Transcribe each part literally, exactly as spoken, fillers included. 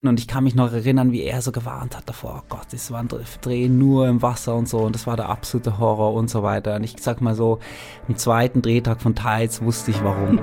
Und ich kann mich noch erinnern, wie er so gewarnt hat davor, oh Gott, das war ein Dreh nur im Wasser und so und das war der absolute Horror und so weiter. Und ich sag mal so, am zweiten Drehtag von Tides wusste ich warum.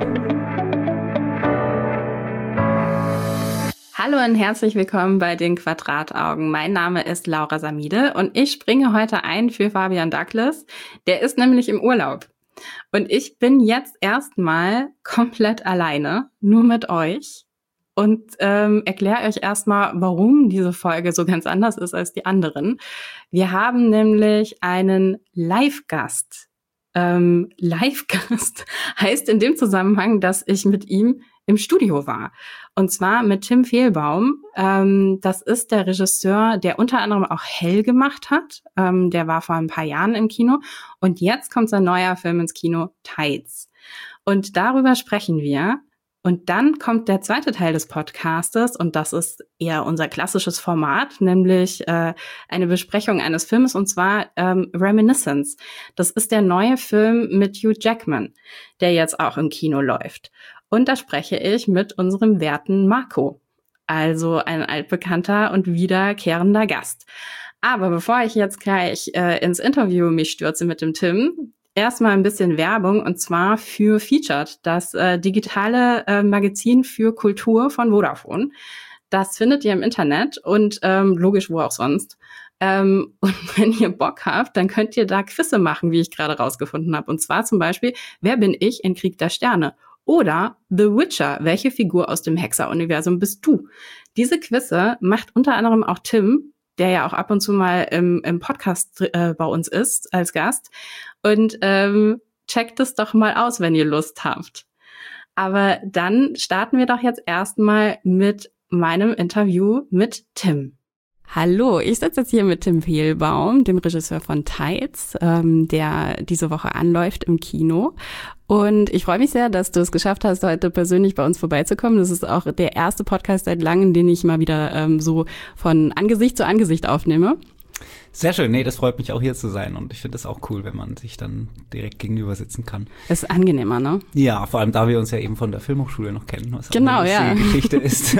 Hallo und herzlich willkommen bei den Quadrataugen. Mein Name ist Laura Samide und ich springe heute ein für Fabian Douglas. Der ist nämlich im Urlaub. Und ich bin jetzt erstmal komplett alleine, nur mit euch. Und ähm, erkläre euch erstmal, warum diese Folge so ganz anders ist als die anderen. Wir haben nämlich einen Live-Gast. Ähm, Live-Gast heißt in dem Zusammenhang, dass ich mit ihm im Studio war. Und zwar mit Tim Fehlbaum. Ähm, das ist der Regisseur, der unter anderem auch Hell gemacht hat. Ähm, der war vor ein paar Jahren im Kino. Und jetzt kommt sein neuer Film ins Kino, Tides. Und darüber sprechen wir. Und dann kommt der zweite Teil des Podcastes und das ist eher unser klassisches Format, nämlich äh, eine Besprechung eines Films und zwar ähm, Reminiscence. Das ist der neue Film mit Hugh Jackman, der jetzt auch im Kino läuft. Und da spreche ich mit unserem werten Marco, also ein altbekannter und wiederkehrender Gast. Aber bevor ich jetzt gleich äh, ins Interview mich stürze mit dem Tim, erstmal ein bisschen Werbung und zwar für Featured, das äh, digitale äh, Magazin für Kultur von Vodafone. Das findet ihr im Internet und ähm, logisch wo auch sonst. Ähm, und wenn ihr Bock habt, dann könnt ihr da Quizze machen, wie ich gerade rausgefunden habe. Und zwar zum Beispiel, wer bin ich in Krieg der Sterne? Oder The Witcher, welche Figur aus dem Hexer-Universum bist du? Diese Quizze macht unter anderem auch Tim, der ja auch ab und zu mal im, im Podcast äh, bei uns ist als Gast. Und ähm, checkt es doch mal aus, wenn ihr Lust habt. Aber dann starten wir doch jetzt erstmal mit meinem Interview mit Tim. Hallo, ich sitze jetzt hier mit Tim Fehlbaum, dem Regisseur von Tides, ähm, der diese Woche anläuft im Kino. Und ich freue mich sehr, dass du es geschafft hast, heute persönlich bei uns vorbeizukommen. Das ist auch der erste Podcast seit langem, den ich mal wieder ähm, so von Angesicht zu Angesicht aufnehme. Sehr schön, nee, das freut mich auch hier zu sein und ich finde es auch cool, wenn man sich dann direkt gegenüber sitzen kann. Das ist angenehmer, ne? Ja, vor allem da wir uns ja eben von der Filmhochschule noch kennen, was genau, auch eine ja. Geschichte ist.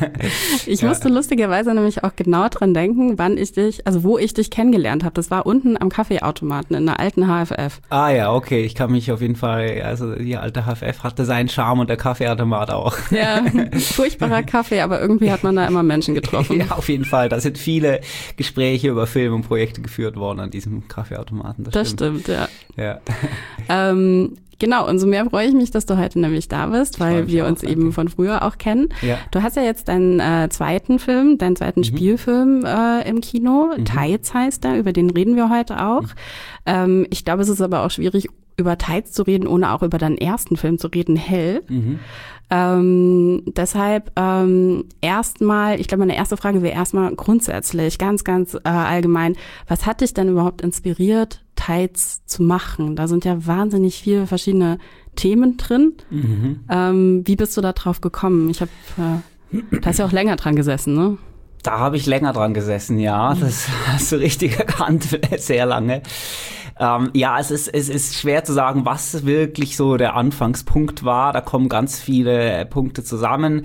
Ich ja. musste lustigerweise nämlich auch genau dran denken, wann ich dich, also wo ich dich kennengelernt habe. Das war unten am Kaffeeautomaten in der alten H F F. Ah ja, okay, ich kann mich auf jeden Fall, also die alte H F F hatte seinen Charme und der Kaffeeautomat auch. Ja, furchtbarer Kaffee, aber irgendwie hat man da immer Menschen getroffen. Ja, auf jeden Fall, da sind viele Gespräche über Film und Projekte geführt worden an diesem Kaffeeautomaten. Das, das stimmt. stimmt, ja. ja. Ähm, genau, und so mehr freue ich mich, dass du heute nämlich da bist, weil wir auch, uns danke. eben von früher auch kennen. Ja. Du hast ja jetzt deinen äh, zweiten Film, deinen zweiten mhm. Spielfilm äh, im Kino. Mhm. Tides heißt der, über den reden wir heute auch. Mhm. Ähm, ich glaube, es ist aber auch schwierig, über Tides zu reden, ohne auch über deinen ersten Film zu reden, Hell. Mhm. Ähm, deshalb ähm, erstmal, ich glaube, meine erste Frage wäre erstmal grundsätzlich, ganz, ganz äh, allgemein, was hat dich denn überhaupt inspiriert, Tides zu machen? Da sind ja wahnsinnig viele verschiedene Themen drin. Mhm. Ähm, wie bist du da drauf gekommen? Ich habe, äh, da hast ja auch länger dran gesessen, ne? Da habe ich länger dran gesessen, ja. Das hast du richtig erkannt, sehr lange. Ähm, ja, es ist, es ist schwer zu sagen, was wirklich so der Anfangspunkt war. Da kommen ganz viele Punkte zusammen.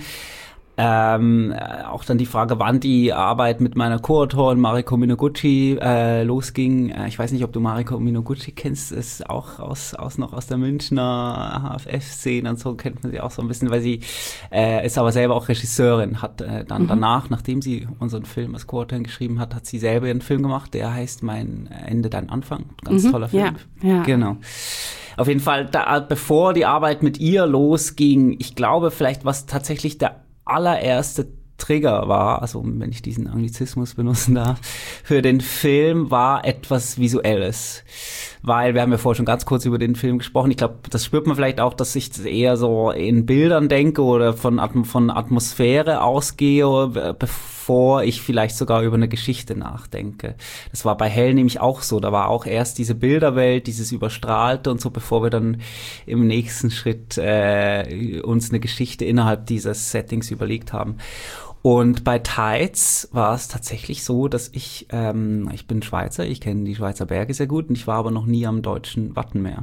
Ähm, auch dann die Frage, wann die Arbeit mit meiner Co-Autorin Mariko Minoguchi äh, losging. Äh, ich weiß nicht, ob du Mariko Minoguchi kennst, ist auch aus, aus noch aus der Münchner H F F-Szene und so, kennt man sie auch so ein bisschen, weil sie äh, ist aber selber auch Regisseurin, hat äh, dann mhm. danach, nachdem sie unseren Film als Co-Autorin geschrieben hat, hat sie selber einen Film gemacht, der heißt Mein Ende, dein Anfang. Ganz mhm. toller Film. Ja, ja. Genau. Auf jeden Fall, da, bevor die Arbeit mit ihr losging, ich glaube vielleicht, was tatsächlich der allererste Trigger war, also wenn ich diesen Anglizismus benutzen darf, für den Film war etwas Visuelles. Weil wir haben ja vorher schon ganz kurz über den Film gesprochen. Ich glaube, das spürt man vielleicht auch, dass ich eher so in Bildern denke oder von, von Atmosphäre ausgehe, bevor ich vielleicht sogar über eine Geschichte nachdenke. Das war bei Hell nämlich auch so. Da war auch erst diese Bilderwelt, dieses Überstrahlte und so, bevor wir dann im nächsten Schritt äh, uns eine Geschichte innerhalb dieses Settings überlegt haben. Und bei Tides war es tatsächlich so, dass ich, ähm, ich bin Schweizer, ich kenne die Schweizer Berge sehr gut und ich war aber noch nie am deutschen Wattenmeer.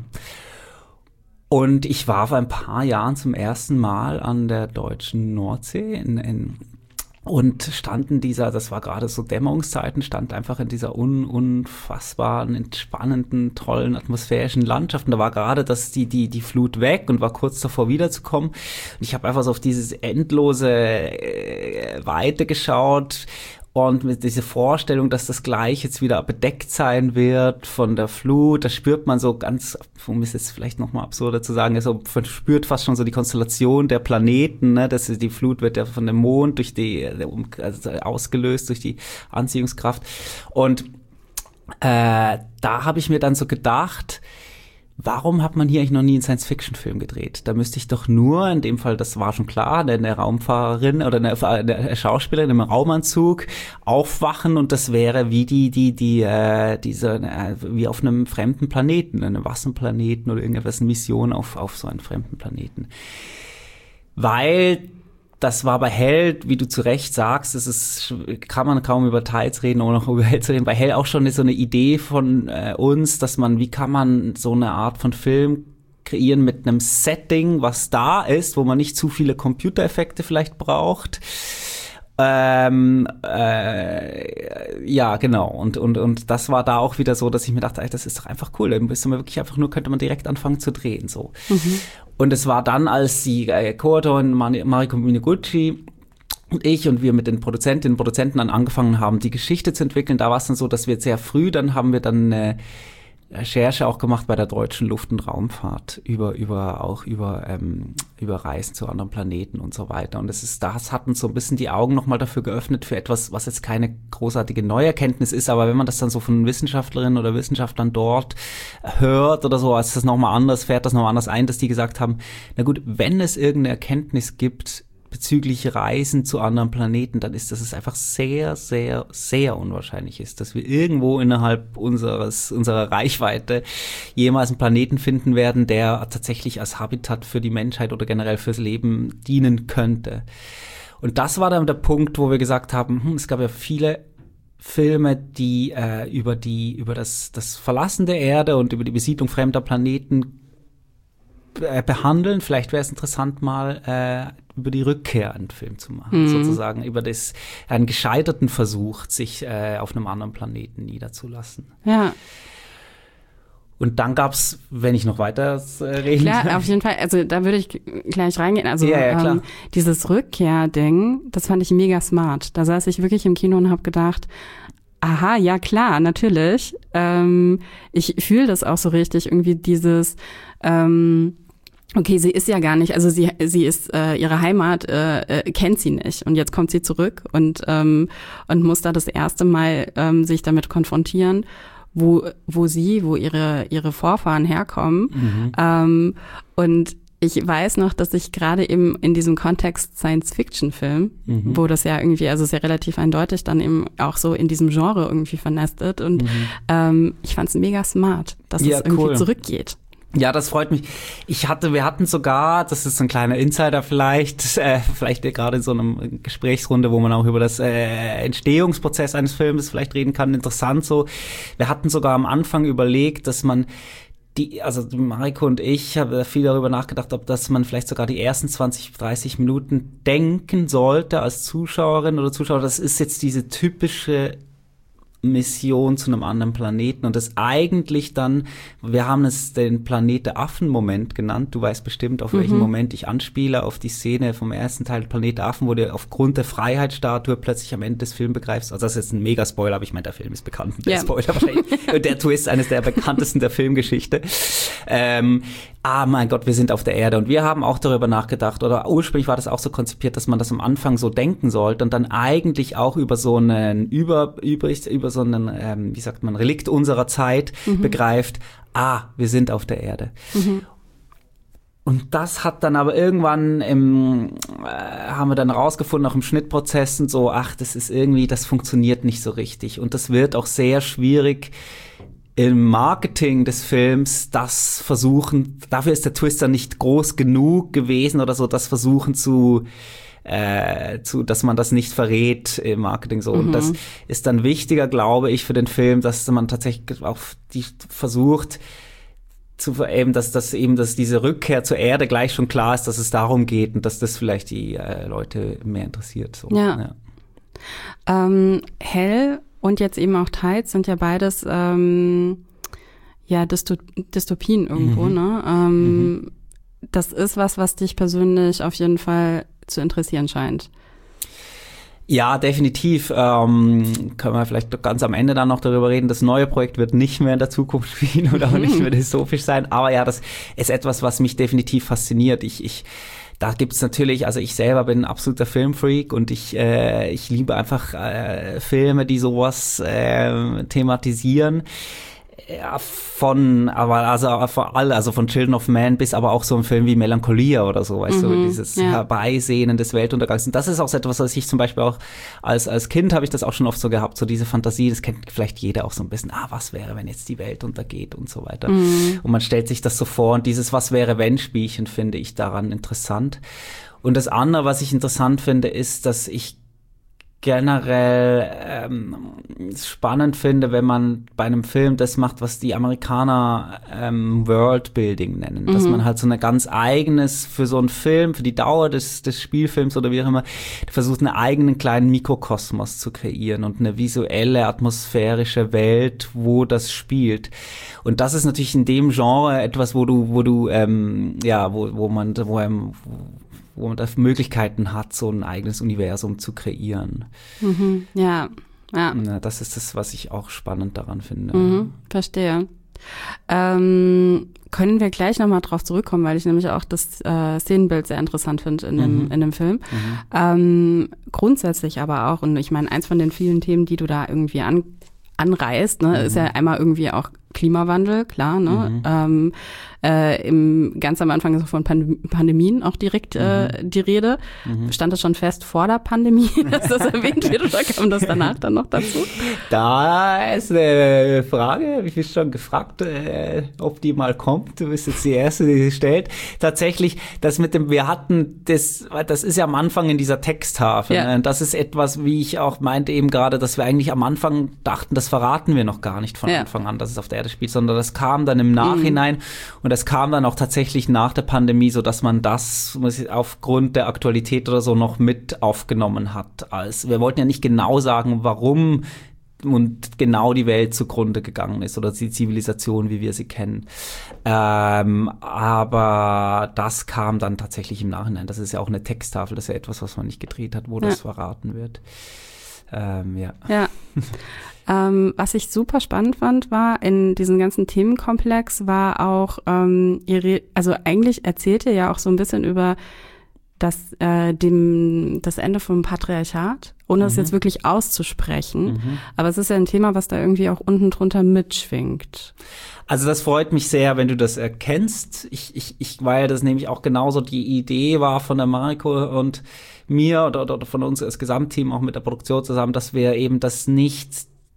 Und ich war vor ein paar Jahren zum ersten Mal an der deutschen Nordsee in, in Und standen dieser, das war gerade so Dämmerungszeiten, stand einfach in dieser un, unfassbaren, entspannenden, tollen, atmosphärischen Landschaft. Und da war gerade das, die, die, die Flut weg und war kurz davor wiederzukommen. Und ich habe einfach so auf dieses endlose äh, Weite geschaut. Und mit dieser Vorstellung, dass das gleich jetzt wieder bedeckt sein wird von der Flut, das spürt man so ganz, um es jetzt vielleicht nochmal absurder zu sagen, also man spürt fast schon so die Konstellation der Planeten, ne? Das ist, die Flut wird ja von dem Mond durch die, also ausgelöst durch die Anziehungskraft. Und äh, da habe ich mir dann so gedacht, warum hat man hier eigentlich noch nie einen Science-Fiction-Film gedreht? Da müsste ich doch nur, in dem Fall, das war schon klar, eine, eine Raumfahrerin oder eine, eine Schauspielerin im Raumanzug aufwachen und das wäre wie die, die, die, äh, diese, äh, wie auf einem fremden Planeten, einem Wasserplaneten oder irgendetwas, eine Mission auf, auf so einen fremden Planeten. Weil das war bei Hell, wie du zu Recht sagst, es ist, kann man kaum über Tides reden, ohne noch über Hell zu reden. Bei Hell auch schon so eine Idee von äh, uns, dass man, wie kann man so eine Art von Film kreieren mit einem Setting, was da ist, wo man nicht zu viele Computereffekte vielleicht braucht. Ähm, äh, ja, genau. Und, und, und das war da auch wieder so, dass ich mir dachte, ey, das ist doch einfach cool. Dann müsste man wirklich einfach nur, könnte man direkt anfangen zu drehen, so. Mhm. Und es war dann, als die äh, Co-Autorin Mariko Mineguchi und ich und wir mit den Produzentinnen und Produzenten dann angefangen haben, die Geschichte zu entwickeln, da war es dann so, dass wir sehr früh, dann haben wir dann eine Recherche auch gemacht bei der Deutschen Luft- und Raumfahrt über über auch über ähm, über Reisen zu anderen Planeten und so weiter. Und es ist, das hat uns so ein bisschen die Augen nochmal dafür geöffnet für etwas, was jetzt keine großartige Neuerkenntnis ist, aber wenn man das dann so von Wissenschaftlerinnen oder Wissenschaftlern dort hört oder so, als das nochmal anders, fährt das nochmal anders ein, dass die gesagt haben, na gut, wenn es irgendeine Erkenntnis gibt bezüglich Reisen zu anderen Planeten, dann ist, dass es einfach sehr, sehr, sehr unwahrscheinlich ist, dass wir irgendwo innerhalb unseres, unserer Reichweite jemals einen Planeten finden werden, der tatsächlich als Habitat für die Menschheit oder generell fürs Leben dienen könnte. Und das war dann der Punkt, wo wir gesagt haben, hm, es gab ja viele Filme, die äh, über die, über das, das Verlassen der Erde und über die Besiedlung fremder Planeten äh, behandeln. Vielleicht wäre es interessant, mal äh, über die Rückkehr einen Film zu machen, mhm. sozusagen über das, einen gescheiterten Versuch, sich äh, auf einem anderen Planeten niederzulassen. Ja. Und dann gab's, wenn ich noch weiter äh, reden Klar, kann. auf jeden Fall, also da würde ich gleich reingehen. Also ja, ja, klar. Ähm, dieses Rückkehrding, das fand ich mega smart. Da saß ich wirklich im Kino und habe gedacht, aha, ja klar, natürlich. Ähm, ich fühle das auch so richtig, irgendwie dieses ähm, okay, sie ist ja gar nicht, also sie sie ist, äh, ihre Heimat äh, äh, kennt sie nicht und jetzt kommt sie zurück und ähm, und muss da das erste Mal ähm, sich damit konfrontieren, wo wo sie, wo ihre ihre Vorfahren herkommen. Mhm. Ähm, und ich weiß noch, dass ich gerade eben in diesem Kontext Science-Fiction-Film, mhm. wo das ja irgendwie, also sehr relativ eindeutig dann eben auch so in diesem Genre irgendwie vernestet und mhm. ähm, ich fand es mega smart, dass ja, es irgendwie cool. zurückgeht. Ja, das freut mich. Ich hatte, wir hatten sogar, das ist so ein kleiner Insider vielleicht, äh, vielleicht gerade in so einem Gesprächsrunde, wo man auch über das äh, Entstehungsprozess eines Films vielleicht reden kann, interessant so. Wir hatten sogar am Anfang überlegt, dass man die, also Mariko und ich haben viel darüber nachgedacht, ob dass man vielleicht sogar die ersten zwanzig, dreißig Minuten denken sollte als Zuschauerin oder Zuschauer. Das ist jetzt diese typische Mission zu einem anderen Planeten und das eigentlich dann, wir haben es den Planet der Affen-Moment genannt, du weißt bestimmt, auf mhm. welchen Moment ich anspiele, auf die Szene vom ersten Teil Planet der Affen, wo du aufgrund der Freiheitsstatue plötzlich am Ende des Films begreifst, also das ist jetzt ein Mega-Spoiler, aber ich meine, der Film ist bekannt, der yeah. Spoiler wahrscheinlich, der Twist eines der bekanntesten der Filmgeschichte. Ähm, ah, mein Gott, wir sind auf der Erde und wir haben auch darüber nachgedacht, oder ursprünglich war das auch so konzipiert, dass man das am Anfang so denken sollte und dann eigentlich auch über so einen, über, über, über so einen, ähm, wie sagt man, Relikt unserer Zeit mhm. begreift, ah, wir sind auf der Erde. Mhm. Und das hat dann aber irgendwann im, äh, haben wir dann rausgefunden, auch im Schnittprozess und so, ach, das ist irgendwie, das funktioniert nicht so richtig und das wird auch sehr schwierig, im Marketing des Films das versuchen, dafür ist der Twister nicht groß genug gewesen oder so, das versuchen zu, äh, zu, dass man das nicht verrät im Marketing so. Mhm. Und das ist dann wichtiger, glaube ich, für den Film, dass man tatsächlich auch die versucht, zu eben, dass das eben, dass diese Rückkehr zur Erde gleich schon klar ist, dass es darum geht und dass das vielleicht die äh, Leute mehr interessiert. So. Ja. ja. Ähm, Hell und jetzt eben auch Tides sind ja beides ähm, ja Dysto- Dystopien irgendwo, Mhm. ne? Ähm, Mhm. Das ist was, was dich persönlich auf jeden Fall zu interessieren scheint. Ja, definitiv. Ähm, können wir vielleicht ganz am Ende dann noch darüber reden. Das neue Projekt wird nicht mehr in der Zukunft spielen oder auch nicht mehr dystopisch sein. Aber ja, das ist etwas, was mich definitiv fasziniert. Ich, ich, da gibt's natürlich, also ich selber bin ein absoluter Filmfreak und ich, äh, ich liebe einfach äh, Filme, die sowas äh, thematisieren. Ja, von, aber also von alle, also von Children of Man bis aber auch so ein Film wie Melancholia oder so, weißt Mhm, du, dieses ja. Herbeisehnen des Weltuntergangs. Und das ist auch so etwas, was ich zum Beispiel auch als, als Kind habe ich das auch schon oft so gehabt, so diese Fantasie, das kennt vielleicht jeder auch so ein bisschen, ah, was wäre, wenn jetzt die Welt untergeht und so weiter. Mhm. Und man stellt sich das so vor und dieses Was wäre, wenn Spielchen finde ich daran interessant. Und das andere, was ich interessant finde, ist, dass ich generell ähm, spannend finde, wenn man bei einem Film das macht, was die Amerikaner ähm, Worldbuilding nennen. Mhm. Dass man halt so eine ganz eigenes, für so einen Film, für die Dauer des, des Spielfilms oder wie auch immer, versucht, einen eigenen kleinen Mikrokosmos zu kreieren und eine visuelle, atmosphärische Welt, wo das spielt. Und das ist natürlich in dem Genre etwas, wo du, wo du, ähm, ja, wo, wo man, wo einem, wo man da Möglichkeiten hat, so ein eigenes Universum zu kreieren. Mhm, ja, ja. Ja, das ist das, was ich auch spannend daran finde. Mhm, verstehe. Ähm, können wir gleich nochmal drauf zurückkommen, weil ich nämlich auch das äh, Szenenbild sehr interessant finde in dem, Mhm. in dem Film. Mhm. Ähm, grundsätzlich aber auch, und ich meine, eins von den vielen Themen, die du da irgendwie an, anreißt, ne, Mhm. ist ja einmal irgendwie auch Klimawandel, klar, ne? Mhm. Ähm, äh, im, ganz am Anfang ist auch von Pandem- Pandemien auch direkt äh, die Rede. Mhm. Stand das schon fest vor der Pandemie, dass das erwähnt wird, oder kam das danach dann noch dazu? Da ist eine Frage, wie viel schon gefragt, äh, ob die mal kommt. Du bist jetzt die Erste, die sie stellt. Tatsächlich, das mit dem, wir hatten das, das ist ja am Anfang in dieser Texttafel. Ja. Ne? Das ist etwas, wie ich auch meinte eben gerade, dass wir eigentlich am Anfang dachten, das verraten wir noch gar nicht von Ja. Anfang an, dass es auf der Erde spielt, sondern das kam dann im Nachhinein Mhm. und das kam dann auch tatsächlich nach der Pandemie, so dass man das muss ich, aufgrund der Aktualität oder so noch mit aufgenommen hat. Als wir wollten ja nicht genau sagen, warum und genau die Welt zugrunde gegangen ist oder die Zivilisation, wie wir sie kennen. Ähm, aber das kam dann tatsächlich im Nachhinein. Das ist ja auch eine Texttafel, das ist ja etwas, was man nicht gedreht hat, wo Ja. das verraten wird. Ähm, ja. Ja. ähm, was ich super spannend fand, war in diesem ganzen Themenkomplex war auch, ähm, ihre, also eigentlich erzählt ihr ja auch so ein bisschen über das, äh, dem, das Ende vom Patriarchat, ohne es Mhm. jetzt wirklich auszusprechen. Mhm. Aber es ist ja ein Thema, was da irgendwie auch unten drunter mitschwingt. Also das freut mich sehr, wenn du das erkennst. Ich, ich, ich, weil das nämlich auch genauso die Idee war von der Mariko und mir oder, oder von uns als Gesamtteam auch mit der Produktion zusammen, dass wir eben das nicht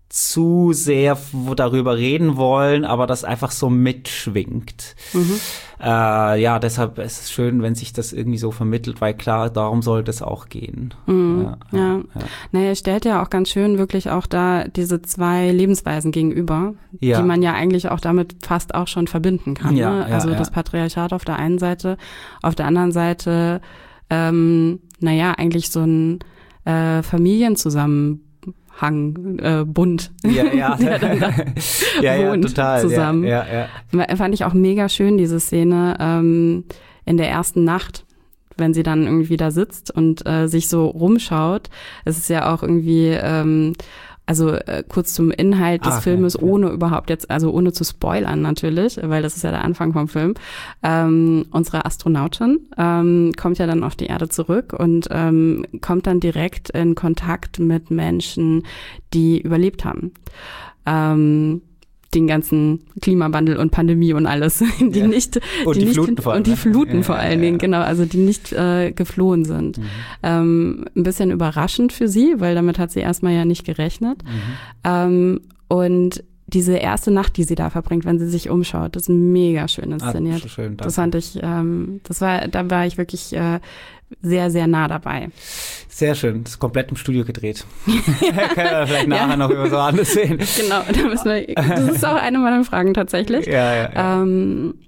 zu sehr darüber reden wollen, aber das einfach so mitschwingt. Mhm. Äh, ja, deshalb ist es schön, wenn sich das irgendwie so vermittelt, weil klar, darum sollte es auch gehen. Mhm. Ja, Ja. ja, ja. Naja, stellt ja auch ganz schön wirklich auch da diese zwei Lebensweisen gegenüber, Ja. die man ja eigentlich auch damit fast auch schon verbinden kann. Ja, ne? ja, Also ja. das Patriarchat auf der einen Seite, auf der anderen Seite, ähm, naja, eigentlich so ein äh, Familienzusammenhang, äh, Bund, Ja, ja. der dann da ja, ja, wohnt total. zusammen. Ja, ja, ja. Fand ich auch mega schön, diese Szene ähm, in der ersten Nacht, wenn sie dann irgendwie da sitzt und äh, sich so rumschaut. Es ist ja auch irgendwie, ähm, also äh, kurz zum Inhalt des Ah, Filmes, ja, ja. ohne überhaupt jetzt, also ohne zu spoilern natürlich, weil das ist ja der Anfang vom Film. Ähm, unsere Astronautin ähm, kommt ja dann auf die Erde zurück und ähm, kommt dann direkt in Kontakt mit Menschen, die überlebt haben. Ähm, den ganzen Klimawandel und Pandemie und alles, die Ja. nicht Und die, die nicht, Fluten vor allem, und die ne? Fluten Ja, vor ja, allen ja, Dingen, ja. genau, also die nicht äh, geflohen sind. Mhm. Ähm, ein bisschen überraschend für sie, weil damit hat sie erstmal ja nicht gerechnet. Mhm. Ähm, und diese erste Nacht, die sie da verbringt, wenn sie sich umschaut, das ist mega schön inszeniert. Ah, schön, danke. Das fand ich, ähm, das war, da war ich wirklich äh, sehr, sehr nah dabei. Sehr schön, das ist komplett im Studio gedreht. Können wir vielleicht nachher Ja. noch über so anders sehen. Genau, da müssen wir, das ist auch eine meiner Fragen tatsächlich. Ja, ja, ja. Ähm,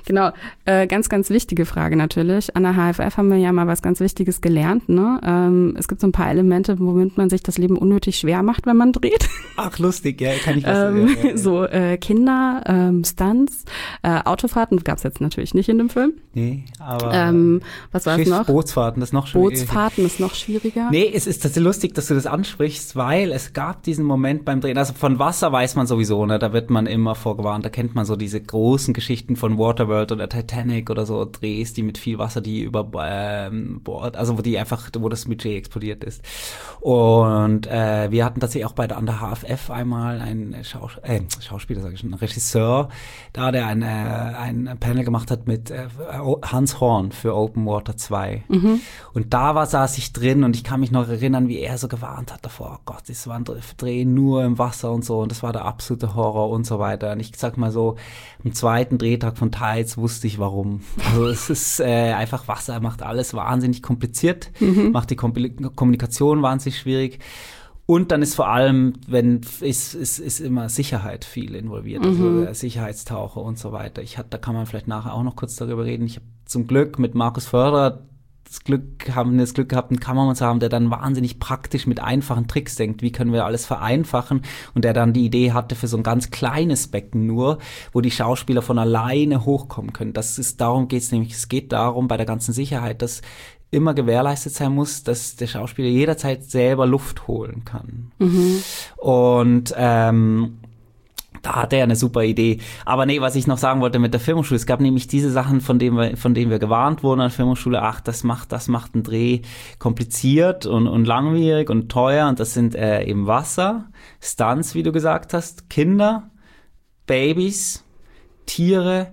Genau, äh, ganz, ganz wichtige Frage natürlich. An der H F F haben wir ja mal was ganz Wichtiges gelernt. Ne? Ähm, es gibt so ein paar Elemente, womit man sich das Leben unnötig schwer macht, wenn man dreht. Ach, lustig, ja, kann ich was ähm, ja, ja, ja. So äh, Kinder, ähm, Stunts, äh, Autofahrten gab es jetzt natürlich nicht in dem Film. Nee, aber ähm, was war es noch? Bootsfahrten, das ist noch schwieriger. Bootsfahrten ist noch schwieriger. Nee, es ist tatsächlich lustig, dass du das ansprichst, weil es gab diesen Moment beim Drehen, also von Wasser weiß man sowieso, ne, da wird man immer vorgewarnt, da kennt man so diese großen Geschichten von Waterworld oder Titanic oder so Drehs, die mit viel Wasser, die über ähm, Bord, also wo die einfach, wo das Budget explodiert ist. Und äh, wir hatten tatsächlich auch bei der, an der H F F einmal einen Schaus- äh, Schauspieler, sag ich schon, einen Regisseur, da der ein, äh, ein Panel gemacht hat mit äh, Hans Horn für Open Water zwei. Mhm. Und da war, saß ich drin und ich kann mich noch erinnern, wie er so gewarnt hat davor, oh Gott, das war ein Dreh nur im Wasser und so und das war der absolute Horror und so weiter. Und ich sag mal so, am zweiten Drehtag von Tides wusste ich warum. Also es ist äh, einfach Wasser, macht alles wahnsinnig kompliziert, mhm. macht die Kom- Kommunikation wahnsinnig schwierig. Und dann ist vor allem, wenn ist, ist, ist immer Sicherheit viel involviert, mhm. also Sicherheitstaucher und so weiter. Ich hatte, da kann man vielleicht nachher auch noch kurz darüber reden. Ich habe zum Glück mit Markus Förderer das Glück haben, das Glück gehabt, einen Kameramann zu haben, der dann wahnsinnig praktisch mit einfachen Tricks denkt, wie können wir alles vereinfachen, und der dann die Idee hatte für so ein ganz kleines Becken nur, wo die Schauspieler von alleine hochkommen können. Das ist, darum geht's nämlich, es geht darum bei der ganzen Sicherheit, dass immer gewährleistet sein muss, dass der Schauspieler jederzeit selber Luft holen kann. Mhm. Und ähm, da hatte er eine super Idee. Aber nee, was ich noch sagen wollte mit der Filmhochschule, es gab nämlich diese Sachen, von denen wir, von denen wir gewarnt wurden an der Filmhochschule, ach, das macht, das macht einen Dreh kompliziert und, und langwierig und teuer, und das sind äh, eben Wasser, Stunts, wie du gesagt hast, Kinder, Babys, Tiere,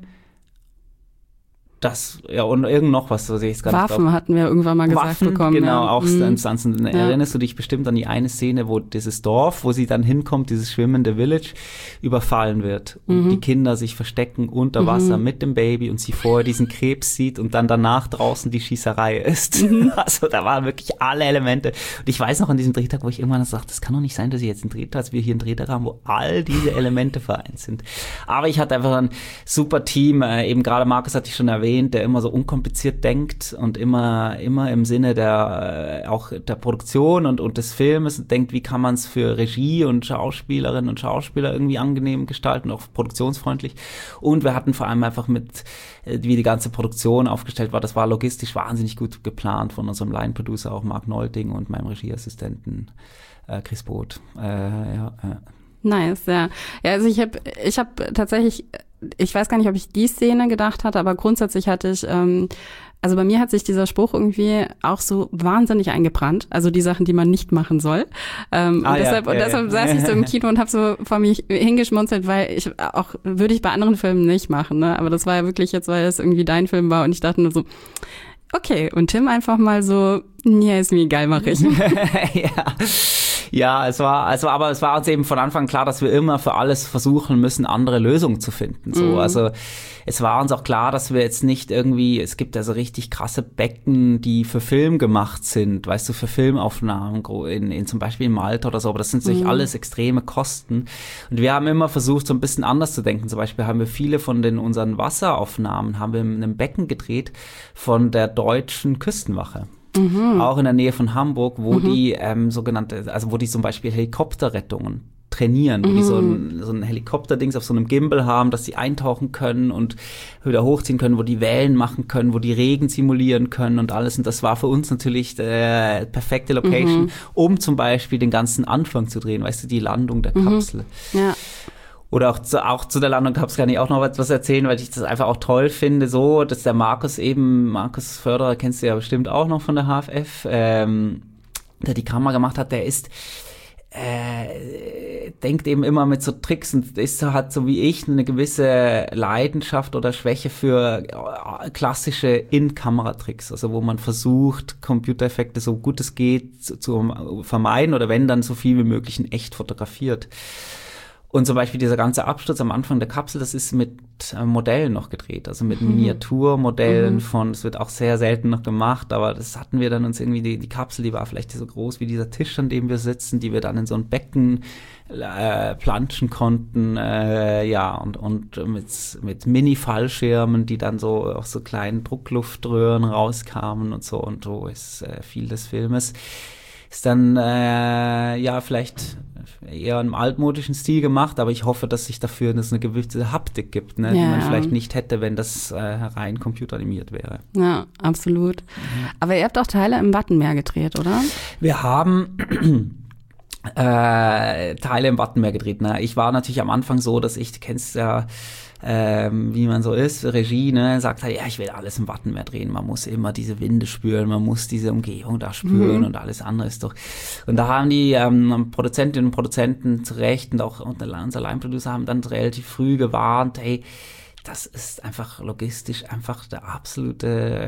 das, ja, und irgend noch was, so sehe ich es gar nicht. Waffen hatten wir irgendwann mal gesagt Waffen, bekommen. Genau, ja. auch mhm. Stunts. Ja. Erinnerst du dich bestimmt an die eine Szene, wo dieses Dorf, wo sie dann hinkommt, dieses schwimmende Village, überfallen wird und mhm. die Kinder sich verstecken unter Wasser mhm. mit dem Baby und sie vorher diesen Krebs sieht und dann danach draußen die Schießerei ist. Mhm. Also da waren wirklich alle Elemente. Und ich weiß noch an diesem Drehtag, wo ich irgendwann sagte, das kann doch nicht sein, dass ich jetzt einen Drehtag, dass wir hier einen Drehtag haben, wo all diese Elemente vereint sind. Aber ich hatte einfach ein super Team, äh, eben gerade Markus hatte ich schon erwähnt, der immer so unkompliziert denkt und immer immer im Sinne der äh, auch der Produktion und und des Filmes denkt, wie kann man es für Regie und Schauspielerinnen und Schauspieler irgendwie angenehm gestalten, auch produktionsfreundlich. Und wir hatten vor allem einfach mit, äh, wie die ganze Produktion aufgestellt war, das war logistisch wahnsinnig gut geplant von unserem Line-Producer, auch Marc Nolding, und meinem Regieassistenten äh, Chris Both. Äh, ja, äh. Nice, ja. Ja, also ich habe ich hab tatsächlich, ich weiß gar nicht, ob ich die Szene gedacht hatte, aber grundsätzlich hatte ich, ähm, also bei mir hat sich dieser Spruch irgendwie auch so wahnsinnig eingebrannt. Also die Sachen, die man nicht machen soll. Ähm, ah, und deshalb, ja, und deshalb ja, saß ja. ich so im Kino und habe so vor mich hingeschmunzelt, weil ich auch, würde ich bei anderen Filmen nicht machen, ne? Aber das war ja wirklich jetzt, weil es irgendwie dein Film war und ich dachte nur so, okay, und Tim einfach mal so, ja, ist mir egal, mache ich. ja. Ja, es war, also, aber es war uns eben von Anfang klar, dass wir immer für alles versuchen müssen, andere Lösungen zu finden. So, mhm. also es war uns auch klar, dass wir jetzt nicht irgendwie, es gibt also richtig krasse Becken, die für Film gemacht sind, weißt du, für Filmaufnahmen in, in zum Beispiel in Malta oder so. Aber das sind natürlich mhm. alles extreme Kosten. Und wir haben immer versucht, so ein bisschen anders zu denken. Zum Beispiel haben wir viele von den unseren Wasseraufnahmen haben wir in einem Becken gedreht von der deutschen Küstenwache. Mhm. Auch in der Nähe von Hamburg, wo mhm. die ähm, sogenannte, also wo die zum Beispiel Helikopterrettungen trainieren, wo mhm. die so ein, so ein Helikopterdings auf so einem Gimbal haben, dass sie eintauchen können und wieder hochziehen können, wo die Wellen machen können, wo die Regen simulieren können und alles. Und das war für uns natürlich äh, perfekte Location, mhm. um zum Beispiel den ganzen Anfang zu drehen, weißt du, die Landung der Kapsel. Mhm. Ja. Oder auch zu, auch zu der Landung Kapsel kann ich auch noch was erzählen, weil ich das einfach auch toll finde, so, dass der Markus eben, Markus Förderer, kennst du ja bestimmt auch noch von der H F F, ähm, der die Kamera gemacht hat, der ist, äh, denkt eben immer mit so Tricks und ist hat so wie ich eine gewisse Leidenschaft oder Schwäche für klassische In-Kamera-Tricks, also wo man versucht, Computereffekte so gut es geht zu, zu vermeiden oder wenn dann so viel wie möglich in echt fotografiert. Und zum Beispiel dieser ganze Absturz am Anfang der Kapsel, das ist mit äh, Modellen noch gedreht, also mit Miniaturmodellen mhm. von, es wird auch sehr selten noch gemacht, aber das hatten wir dann uns irgendwie, die, die Kapsel, die war vielleicht so groß wie dieser Tisch, an dem wir sitzen, die wir dann in so ein Becken äh, planschen konnten, äh, ja, und, und mit, mit Mini-Fallschirmen, die dann so aus so kleinen Druckluftröhren rauskamen und so, und so ist äh, viel des Filmes. Ist dann, äh, ja, vielleicht eher im altmodischen Stil gemacht, aber ich hoffe, dass sich dafür das eine gewisse Haptik gibt, ne, ja. die man vielleicht nicht hätte, wenn das äh, rein computeranimiert wäre. Ja, absolut. Mhm. Aber ihr habt auch Teile im Wattenmeer gedreht, oder? Wir haben äh, Teile im Wattenmeer gedreht. Ne? Ich war natürlich am Anfang so, dass ich, du kennst ja, Ähm, wie man so ist, Regie, ne, sagt halt, ja, ich will alles im Wattenmeer drehen, man muss immer diese Winde spüren, man muss diese Umgebung da spüren mhm. und alles andere ist doch, und da haben die ähm, Produzentinnen und Produzenten zu Recht und auch unser Line-Producer haben dann relativ früh gewarnt, hey, das ist einfach logistisch einfach der absolute,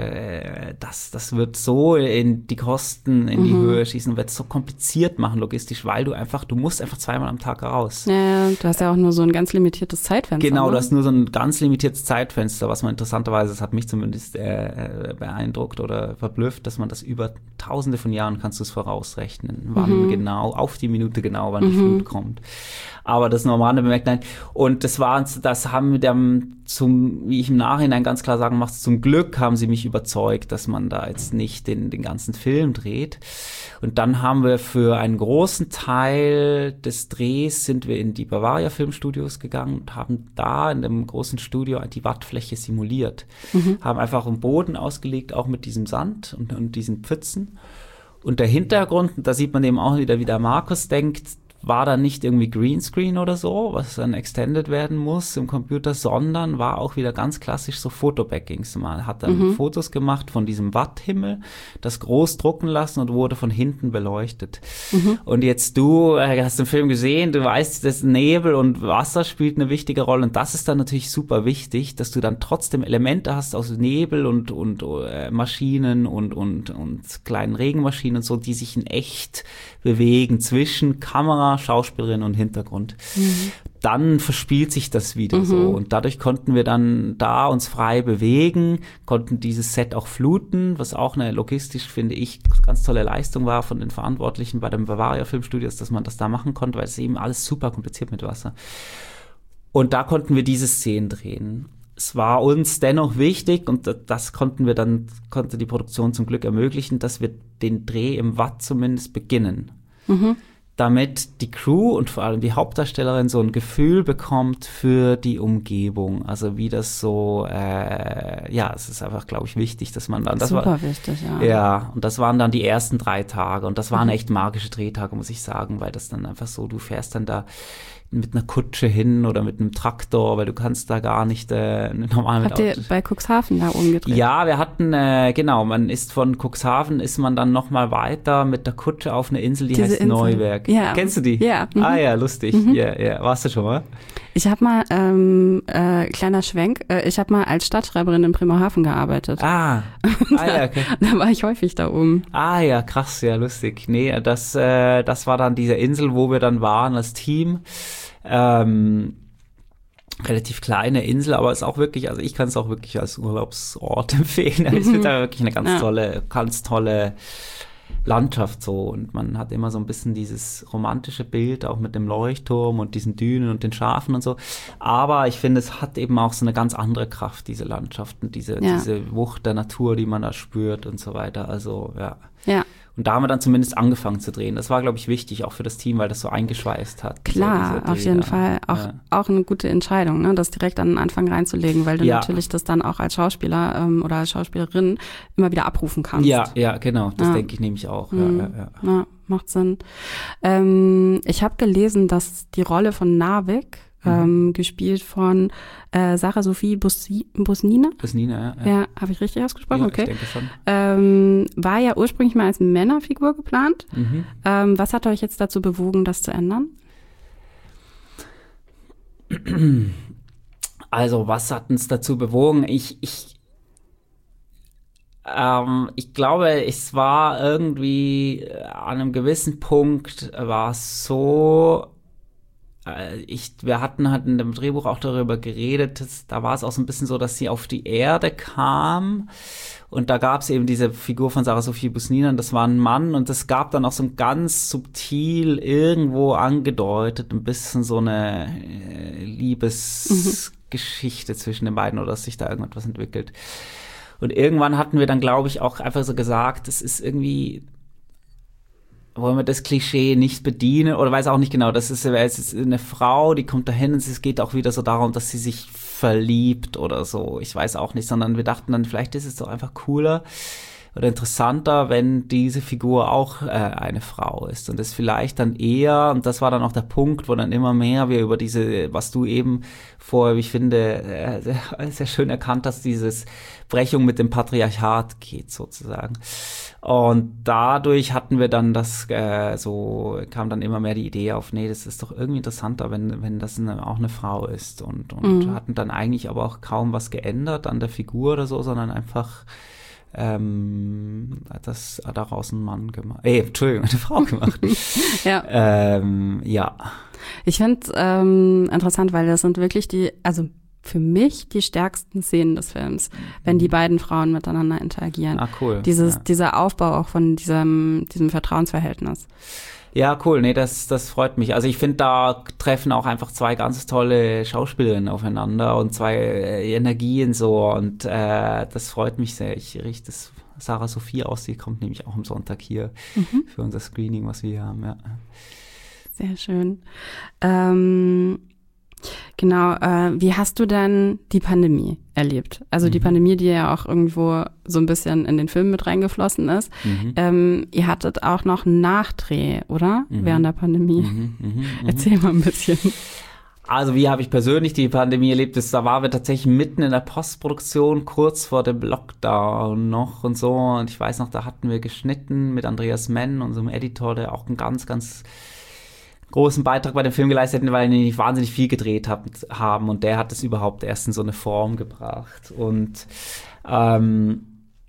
äh, das, das wird so in die Kosten in die mhm. Höhe schießen, wird es so kompliziert machen logistisch, weil du einfach, du musst einfach zweimal am Tag raus. Ja, du hast ja auch nur so ein ganz limitiertes Zeitfenster. Genau, ne? Du hast nur so ein ganz limitiertes Zeitfenster, was man interessanterweise, das hat mich zumindest äh, beeindruckt oder verblüfft, dass man das über tausende von Jahren kannst du es vorausrechnen, wann mhm. genau, auf die Minute genau, wann mhm. die Flut kommt. Aber das normale bemerkt, nein. Und das war, das haben wir dann zum, wie ich im Nachhinein ganz klar sagen muss, zum Glück haben sie mich überzeugt, dass man da jetzt nicht den, den ganzen Film dreht. Und dann haben wir für einen großen Teil des Drehs sind wir in die Bavaria Filmstudios gegangen und haben da in dem großen Studio die Wattfläche simuliert. Mhm. Haben einfach einen Boden ausgelegt, auch mit diesem Sand und, und diesen Pfützen. Und der Hintergrund, da sieht man eben auch wieder, wie der Markus denkt, war dann nicht irgendwie Greenscreen oder so, was dann extended werden muss im Computer, sondern war auch wieder ganz klassisch so Fotobackings. Man hat dann mhm. Fotos gemacht von diesem Watthimmel, das groß drucken lassen und wurde von hinten beleuchtet. Mhm. Und jetzt du äh, hast den Film gesehen, du weißt, dass Nebel und Wasser spielt eine wichtige Rolle und das ist dann natürlich super wichtig, dass du dann trotzdem Elemente hast aus Nebel und, und äh, Maschinen und, und, und kleinen Regenmaschinen und so, die sich in echt bewegen zwischen Kamera, Schauspielerin und Hintergrund. Mhm. Dann verspielt sich das wieder mhm. so und dadurch konnten wir dann da uns frei bewegen, konnten dieses Set auch fluten, was auch eine logistisch, finde ich, ganz tolle Leistung war von den Verantwortlichen bei dem Bavaria Filmstudios, dass man das da machen konnte, weil es eben alles super kompliziert mit Wasser. Und da konnten wir diese Szenen drehen. Es war uns dennoch wichtig und das konnten wir dann, konnte die Produktion zum Glück ermöglichen, dass wir den Dreh im Watt zumindest beginnen. Mhm. Damit die Crew und vor allem die Hauptdarstellerin so ein Gefühl bekommt für die Umgebung. Also wie das so, äh, ja, es ist einfach, glaube ich, wichtig, dass man dann... Das Super war, wichtig, ja. Ja, und das waren dann die ersten drei Tage und das waren echt magische Drehtage, muss ich sagen, weil das dann einfach so, du fährst dann da mit einer Kutsche hin oder mit einem Traktor, weil du kannst da gar nicht äh, normal mit Habt ihr bei Cuxhaven da oben gedreht? Ja, wir hatten, äh, genau, man ist von Cuxhaven, ist man dann nochmal weiter mit der Kutsche auf eine Insel, die Diese heißt Insel. Neuwerk. Ja. Kennst du die? Ja. Mhm. Ah ja, lustig. Mhm. Ja, ja. Warst du schon mal? Ich habe mal, ähm, äh, kleiner Schwenk, äh, ich habe mal als Stadtschreiberin in Bremerhaven gearbeitet. Ah, ah ja, okay. Da war ich häufig da oben. Ah ja, krass, ja, lustig. Nee, das, äh, das war dann diese Insel, wo wir dann waren als Team. Ähm, relativ kleine Insel, aber ist auch wirklich, also ich kann es auch wirklich als Urlaubsort empfehlen. Mhm. Es wird da wirklich eine ganz ja. tolle, ganz tolle Landschaft so und man hat immer so ein bisschen dieses romantische Bild, auch mit dem Leuchtturm und diesen Dünen und den Schafen und so. Aber ich finde, es hat eben auch so eine ganz andere Kraft, diese Landschaften, diese, ja. diese Wucht der Natur, die man da spürt und so weiter. Also, ja. Ja. Und da haben wir dann zumindest angefangen zu drehen. Das war, glaube ich, wichtig, auch für das Team, weil das so eingeschweißt hat. Klar, so auf jeden Fall. Auch, ja. auch eine gute Entscheidung, ne, das direkt an den Anfang reinzulegen, weil du ja. natürlich das dann auch als Schauspieler ähm, oder als Schauspielerin immer wieder abrufen kannst. Ja, ja, genau. Das ja. denke ich nämlich auch. Mhm. Ja, ja, ja. ja, macht Sinn. Ähm, ich habe gelesen, dass die Rolle von Narvik, Mhm. Ähm, gespielt von äh, Sarah Sophie Bussi- Busnina. Busnina, ja. Ja, ja habe ich richtig ausgesprochen? Ja, okay. Ich denke schon. Ähm, war ja ursprünglich mal als Männerfigur geplant. Mhm. Ähm, was hat euch jetzt dazu bewogen, das zu ändern? Also, was hat uns dazu bewogen? Ich, ich, ähm, ich glaube, es war irgendwie an einem gewissen Punkt war es so ich, wir hatten halt in dem Drehbuch auch darüber geredet, dass, da war es auch so ein bisschen so, dass sie auf die Erde kam und da gab es eben diese Figur von Sarah Sophie Busnina, das war ein Mann und es gab dann auch so ein ganz subtil irgendwo angedeutet, ein bisschen so eine äh, Liebesgeschichte mhm. zwischen den beiden oder dass sich da irgendetwas entwickelt. Und irgendwann hatten wir dann, glaube ich, auch einfach so gesagt, es ist irgendwie... wollen wir das Klischee nicht bedienen oder weiß auch nicht genau, das ist, es ist eine Frau, die kommt dahin und es geht auch wieder so darum, dass sie sich verliebt oder so, ich weiß auch nicht, sondern wir dachten dann, vielleicht ist es doch einfach cooler oder interessanter, wenn diese Figur auch äh, eine Frau ist und das vielleicht dann eher, und das war dann auch der Punkt, wo dann immer mehr wir über diese, was du eben vorher, wie ich finde, äh, sehr, sehr schön erkannt hast, dieses Brechung mit dem Patriarchat geht sozusagen. Und dadurch hatten wir dann das, äh, so kam dann immer mehr die Idee auf, nee, das ist doch irgendwie interessanter, wenn wenn das eine, auch eine Frau ist und, und mhm. hatten dann eigentlich aber auch kaum was geändert an der Figur oder so, sondern einfach ähm, das daraus einen Mann gemacht, äh, Entschuldigung, eine Frau gemacht. ja. Ähm, ja. Ich finde es ähm, interessant, weil das sind wirklich die, also für mich die stärksten Szenen des Films, wenn die beiden Frauen miteinander interagieren. Ah, cool. Dieses, ja. Dieser Aufbau auch von diesem, diesem Vertrauensverhältnis. Ja, cool. Nee, das, das freut mich. Also ich finde, da treffen auch einfach zwei ganz tolle Schauspielerinnen aufeinander und zwei äh, Energien so und äh, das freut mich sehr. Ich richte das Sarah Sophie aus, die kommt nämlich auch am Sonntag hier mhm. für unser Screening, was wir hier haben, ja. Sehr schön. Ähm Genau, äh, wie hast du denn die Pandemie erlebt? Also mhm. die Pandemie, die ja auch irgendwo so ein bisschen in den Film mit reingeflossen ist. Mhm. Ähm, ihr hattet auch noch einen Nachdreh, oder? Mhm. Während der Pandemie. Mhm. Mhm. Erzähl mal ein bisschen. Also wie habe ich persönlich die Pandemie erlebt? Das, da waren wir tatsächlich mitten in der Postproduktion, kurz vor dem Lockdown noch und so. Und ich weiß noch, da hatten wir geschnitten mit Andreas Menn, unserem Editor, der auch ein ganz, ganz großen Beitrag bei dem Film geleistet hätten, weil die nicht wahnsinnig viel gedreht hab, haben und der hat es überhaupt erst in so eine Form gebracht und ähm,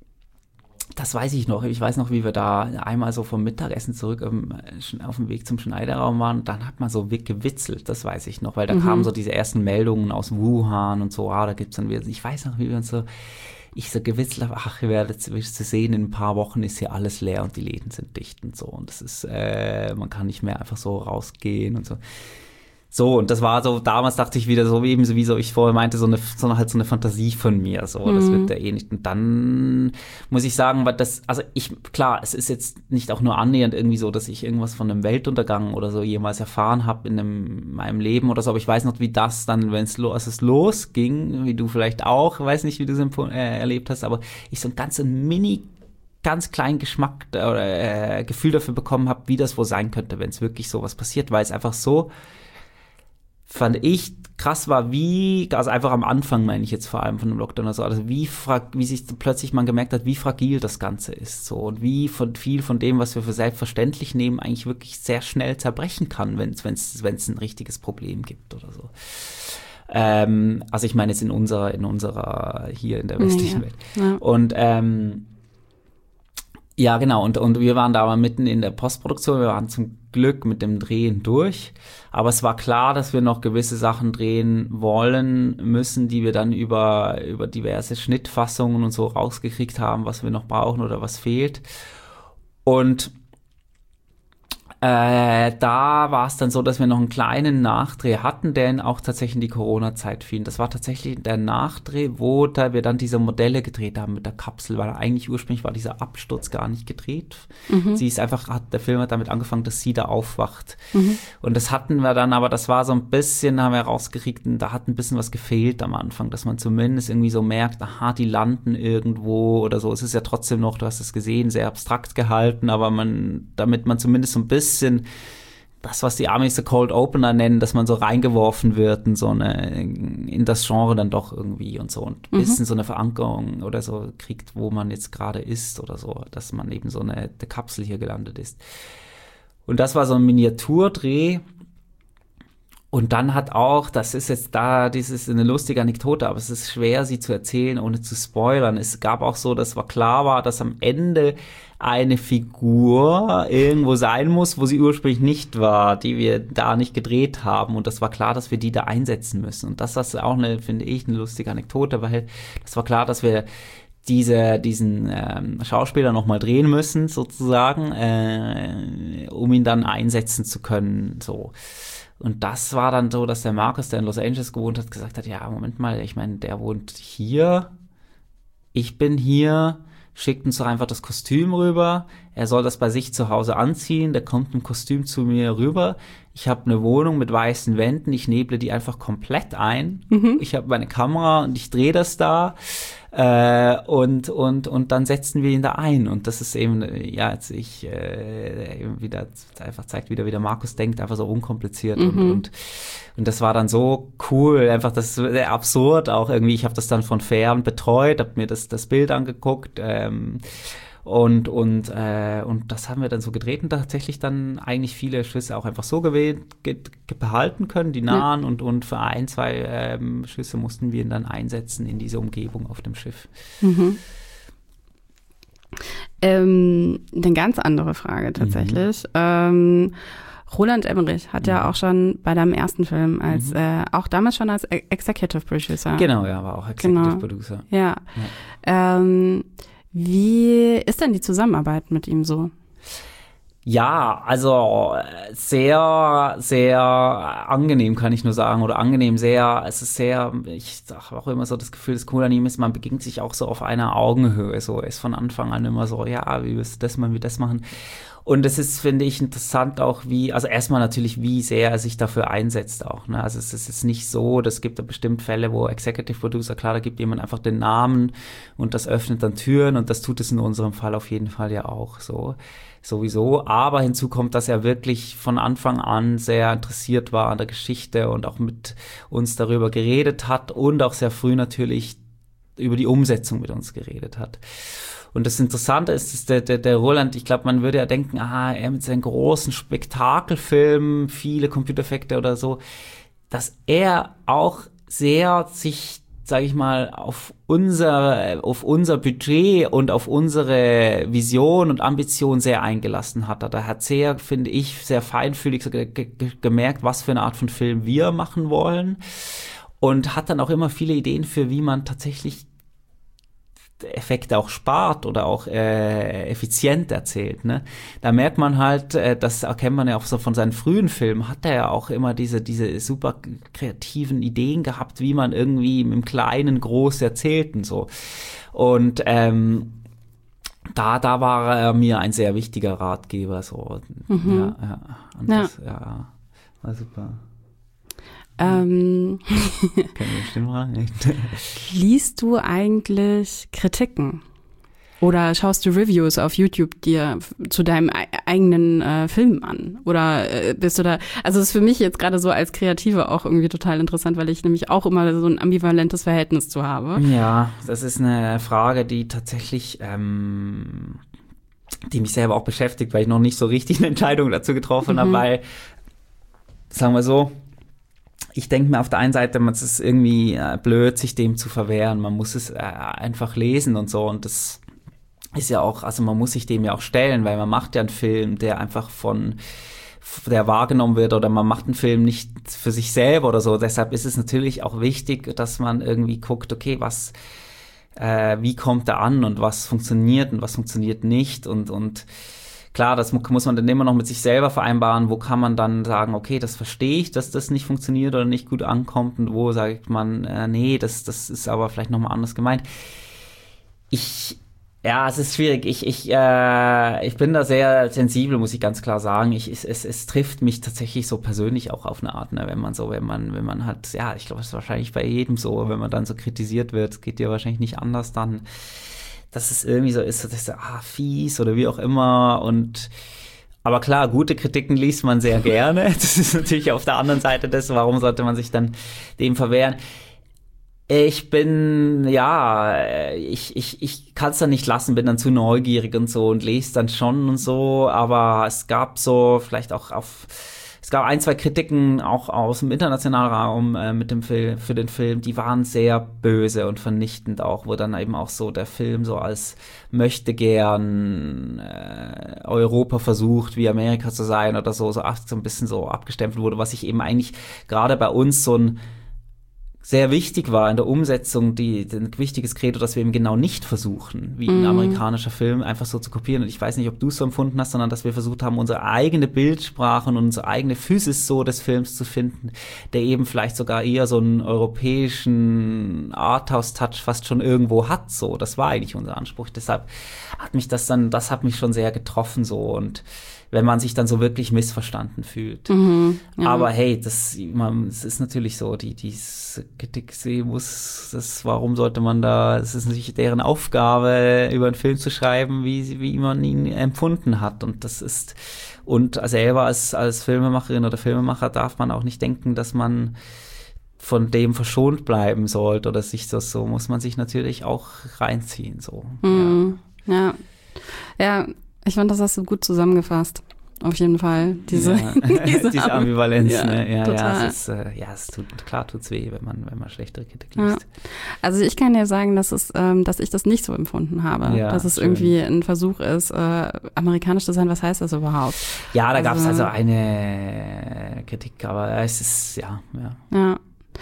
das weiß ich noch, ich weiß noch, wie wir da einmal so vom Mittagessen zurück um, auf dem Weg zum Schneiderraum waren und dann hat man so gewitzelt, das weiß ich noch, weil da mhm. kamen so diese ersten Meldungen aus Wuhan und so, ah, da gibt's dann wieder, ich weiß noch, wie wir uns so ich so gewitzelt habe, ach, ihr werdet es sehen, in ein paar Wochen ist hier alles leer und die Läden sind dicht und so. Und das ist, äh, man kann nicht mehr einfach so rausgehen und so. So, und das war so, damals dachte ich wieder so, eben so, wie so ich vorher meinte, so eine, so halt so eine Fantasie von mir, so, mhm. das wird ja eh nicht. Und dann muss ich sagen, weil das, also ich, klar, es ist jetzt nicht auch nur annähernd irgendwie so, dass ich irgendwas von einem Weltuntergang oder so jemals erfahren habe in einem, meinem Leben oder so, aber ich weiß noch, wie das dann, wenn es los, als es losging, wie du vielleicht auch, weiß nicht, wie du es äh, erlebt hast, aber ich so ein ganz ein Mini ganz kleinen Geschmack oder äh, Gefühl dafür bekommen habe, wie das wohl sein könnte, wenn es wirklich sowas passiert, weil es einfach so fand ich krass war, wie, also einfach am Anfang meine ich jetzt vor allem von dem Lockdown oder so, also wie, fra- wie sich plötzlich man gemerkt hat, wie fragil das Ganze ist, so, und wie von viel von dem, was wir für selbstverständlich nehmen, eigentlich wirklich sehr schnell zerbrechen kann, wenn es, wenn es, wenn es ein richtiges Problem gibt oder so. Ähm, also ich meine jetzt in unserer, in unserer, hier in der westlichen ja, Welt. Ja. Und, ähm, ja, genau, und, und wir waren da aber mitten in der Postproduktion, wir waren zum Glück mit dem Drehen durch, aber es war klar, dass wir noch gewisse Sachen drehen wollen müssen, die wir dann über, über diverse Schnittfassungen und so rausgekriegt haben, was wir noch brauchen oder was fehlt. Und Äh, da war es dann so, dass wir noch einen kleinen Nachdreh hatten, der in auch tatsächlich in die Corona-Zeit fiel. Das war tatsächlich der Nachdreh, wo da wir dann diese Modelle gedreht haben mit der Kapsel, weil eigentlich ursprünglich war dieser Absturz gar nicht gedreht. Mhm. Sie ist einfach, hat, der Film hat damit angefangen, dass sie da aufwacht. Mhm. Und das hatten wir dann, aber das war so ein bisschen, haben wir rausgekriegt, und da hat ein bisschen was gefehlt am Anfang, dass man zumindest irgendwie so merkt, aha, die landen irgendwo oder so. Es ist ja trotzdem noch, du hast es gesehen, sehr abstrakt gehalten, aber man, damit man zumindest so ein bisschen das, was die Amis so Cold Opener nennen, dass man so reingeworfen wird in so eine, in das Genre dann doch irgendwie und so und ein bisschen mhm. so eine Verankerung oder so kriegt, wo man jetzt gerade ist oder so, dass man eben so eine, eine Kapsel hier gelandet ist. Und das war so ein Miniaturdreh Und dann hat auch, das ist jetzt da, das ist eine lustige Anekdote, aber es ist schwer, sie zu erzählen, ohne zu spoilern. Es gab auch so, dass war klar war, dass am Ende eine Figur irgendwo sein muss, wo sie ursprünglich nicht war, die wir da nicht gedreht haben. Und das war klar, dass wir die da einsetzen müssen. Und das ist auch eine, finde ich, eine lustige Anekdote, weil das war klar, dass wir diese, diesen ähm, Schauspieler nochmal drehen müssen, sozusagen, äh, um ihn dann einsetzen zu können, so. Und das war dann so, dass der Markus, der in Los Angeles gewohnt hat, gesagt hat, ja, Moment mal, ich meine, der wohnt hier, ich bin hier, schickt uns doch einfach das Kostüm rüber, er soll das bei sich zu Hause anziehen, der kommt im Kostüm zu mir rüber, ich habe eine Wohnung mit weißen Wänden, ich neble die einfach komplett ein, mhm. ich habe meine Kamera und ich drehe das da, Äh, und, und, und dann setzen wir ihn da ein. Und das ist eben, ja, jetzt ich, äh, eben wieder, einfach zeigt wieder, wie der Markus denkt, einfach so unkompliziert. Mhm. Und, und, und das war dann so cool, einfach das ist absurd auch irgendwie. Ich habe das dann von fern betreut, habe mir das, das Bild angeguckt, ähm, und, und, äh, und das haben wir dann so gedreht und tatsächlich dann eigentlich viele Schüsse auch einfach so gewählt, ge- ge- behalten können, die nahen, ja. und, und für ein, zwei ähm, Schüsse mussten wir ihn dann einsetzen in diese Umgebung auf dem Schiff. Mhm. Ähm, eine ganz andere Frage tatsächlich. Mhm. Ähm, Roland Emmerich hat mhm. ja auch schon bei deinem ersten Film als, mhm. äh, auch damals schon als Executive Producer. Genau, ja, war auch Executive genau. Producer. Ja. ja. Ähm, Wie ist denn die Zusammenarbeit mit ihm so? Ja, also sehr, sehr angenehm, kann ich nur sagen. Oder angenehm, sehr, es ist sehr, ich habe auch immer so das Gefühl, das Coole an ihm ist, man begegnet sich auch so auf einer Augenhöhe. So, er ist von Anfang an immer so, ja, wie wirst du das machen, wie das machen. Und es ist, finde ich, interessant auch, wie, also erstmal natürlich, wie sehr er sich dafür einsetzt auch, ne? Also es ist jetzt nicht so, das gibt da bestimmt Fälle, wo Executive Producer, klar, da gibt jemand einfach den Namen und das öffnet dann Türen und das tut es in unserem Fall auf jeden Fall ja auch so, sowieso. Aber hinzu kommt, dass er wirklich von Anfang an sehr interessiert war an der Geschichte und auch mit uns darüber geredet hat und auch sehr früh natürlich über die Umsetzung mit uns geredet hat. Und das Interessante ist, dass der, der, der Roland, ich glaube, man würde ja denken, ah, er mit seinen großen Spektakelfilmen, viele Computereffekte oder so, dass er auch sehr sich, sage ich mal, auf unser, auf unser Budget und auf unsere Vision und Ambition sehr eingelassen hat. Er hat sehr, finde ich, sehr feinfühlig so ge- ge- gemerkt, was für eine Art von Film wir machen wollen und hat dann auch immer viele Ideen für, wie man tatsächlich Effekte auch spart oder auch äh, effizient erzählt, ne? Da merkt man halt, äh, das erkennt man ja auch so von seinen frühen Filmen, hat er ja auch immer diese diese super kreativen Ideen gehabt, wie man irgendwie im Kleinen groß erzählt und so. Und ähm, da da war er mir ein sehr wichtiger Ratgeber, so. Mhm. Ja, ja. Und ja. Das, ja, war super. Ähm, Kann ich bestimmt fragen. Liest du eigentlich Kritiken? Oder schaust du Reviews auf YouTube dir zu deinem e- eigenen äh, Film an? Oder äh, bist du da, also das ist für mich jetzt gerade so als Kreative auch irgendwie total interessant, weil ich nämlich auch immer so ein ambivalentes Verhältnis zu habe. Ja, das ist eine Frage, die tatsächlich, ähm, die mich selber auch beschäftigt, weil ich noch nicht so richtig eine Entscheidung dazu getroffen mhm. habe, weil, sagen wir so, ich denke mir auf der einen Seite, es ist irgendwie äh, blöd, sich dem zu verwehren. Man muss es äh, einfach lesen und so. Und das ist ja auch, also man muss sich dem ja auch stellen, weil man macht ja einen Film, der einfach von, der wahrgenommen wird oder man macht einen Film nicht für sich selber oder so. Deshalb ist es natürlich auch wichtig, dass man irgendwie guckt, okay, was, äh, wie kommt er an und was funktioniert und was funktioniert nicht und, und, klar, das muss man dann immer noch mit sich selber vereinbaren, wo kann man dann sagen, okay, das verstehe ich, dass das nicht funktioniert oder nicht gut ankommt und wo sagt man, äh, nee, das, das ist aber vielleicht nochmal anders gemeint. Ich, ja, es ist schwierig. Ich, ich, äh, ich bin da sehr sensibel, muss ich ganz klar sagen. Ich, es, es, es trifft mich tatsächlich so persönlich auch auf eine Art, ne, wenn man so, wenn man, wenn man halt, ja, ich glaube, es ist wahrscheinlich bei jedem so, wenn man dann so kritisiert wird, es geht dir wahrscheinlich nicht anders dann, dass es irgendwie so ist, dass so, ah, fies oder wie auch immer und aber klar, gute Kritiken liest man sehr gerne. Das ist natürlich auf der anderen Seite das, warum sollte man sich dann dem verwehren? Ich bin, ja, ich, ich, ich kann es dann nicht lassen, bin dann zu neugierig und so und lese dann schon und so, aber es gab so vielleicht auch auf es gab ein, zwei Kritiken auch aus dem internationalen Raum äh, mit dem Film, für den Film, die waren sehr böse und vernichtend auch, wo dann eben auch so der Film so als möchte gern äh, Europa versucht, wie Amerika zu sein oder so, so, so ein bisschen so abgestempelt wurde, was ich eben eigentlich gerade bei uns so ein sehr wichtig war in der Umsetzung, die, ein wichtiges Credo, dass wir eben genau nicht versuchen, wie ein Mhm. amerikanischer Film einfach so zu kopieren. Und ich weiß nicht, ob du es so empfunden hast, sondern dass wir versucht haben, unsere eigene Bildsprache und unsere eigene Physis so des Films zu finden, der eben vielleicht sogar eher so einen europäischen Arthouse-Touch fast schon irgendwo hat. So, das war eigentlich unser Anspruch. Deshalb hat mich das dann, das hat mich schon sehr getroffen so und wenn man sich dann so wirklich missverstanden fühlt. Mhm, ja. Aber hey, das, man, es ist natürlich so, die, die Kritik muss, das, warum sollte man da, es ist natürlich deren Aufgabe, über einen Film zu schreiben, wie, wie man ihn empfunden hat. Und das ist, und selber als, als Filmemacherin oder Filmemacher darf man auch nicht denken, dass man von dem verschont bleiben sollte oder sich das so, muss man sich natürlich auch reinziehen, so. Mhm, ja. Ja. ja. Ich fand, das hast du gut zusammengefasst. Auf jeden Fall. Diese, ja. diese, diese Ambivalenz, ja, ne? Ja, total. ja, es ist, äh, ja, es tut, klar tut's weh, wenn man, wenn man schlechtere Kritik liest. Ja. Also ich kann dir sagen, dass es, ähm, dass ich das nicht so empfunden habe. Ja, dass es schön. irgendwie ein Versuch ist, äh, amerikanisch zu sein. Was heißt das überhaupt? Ja, da also, gab's also eine Kritik, aber es ist, ja, ja. Ja.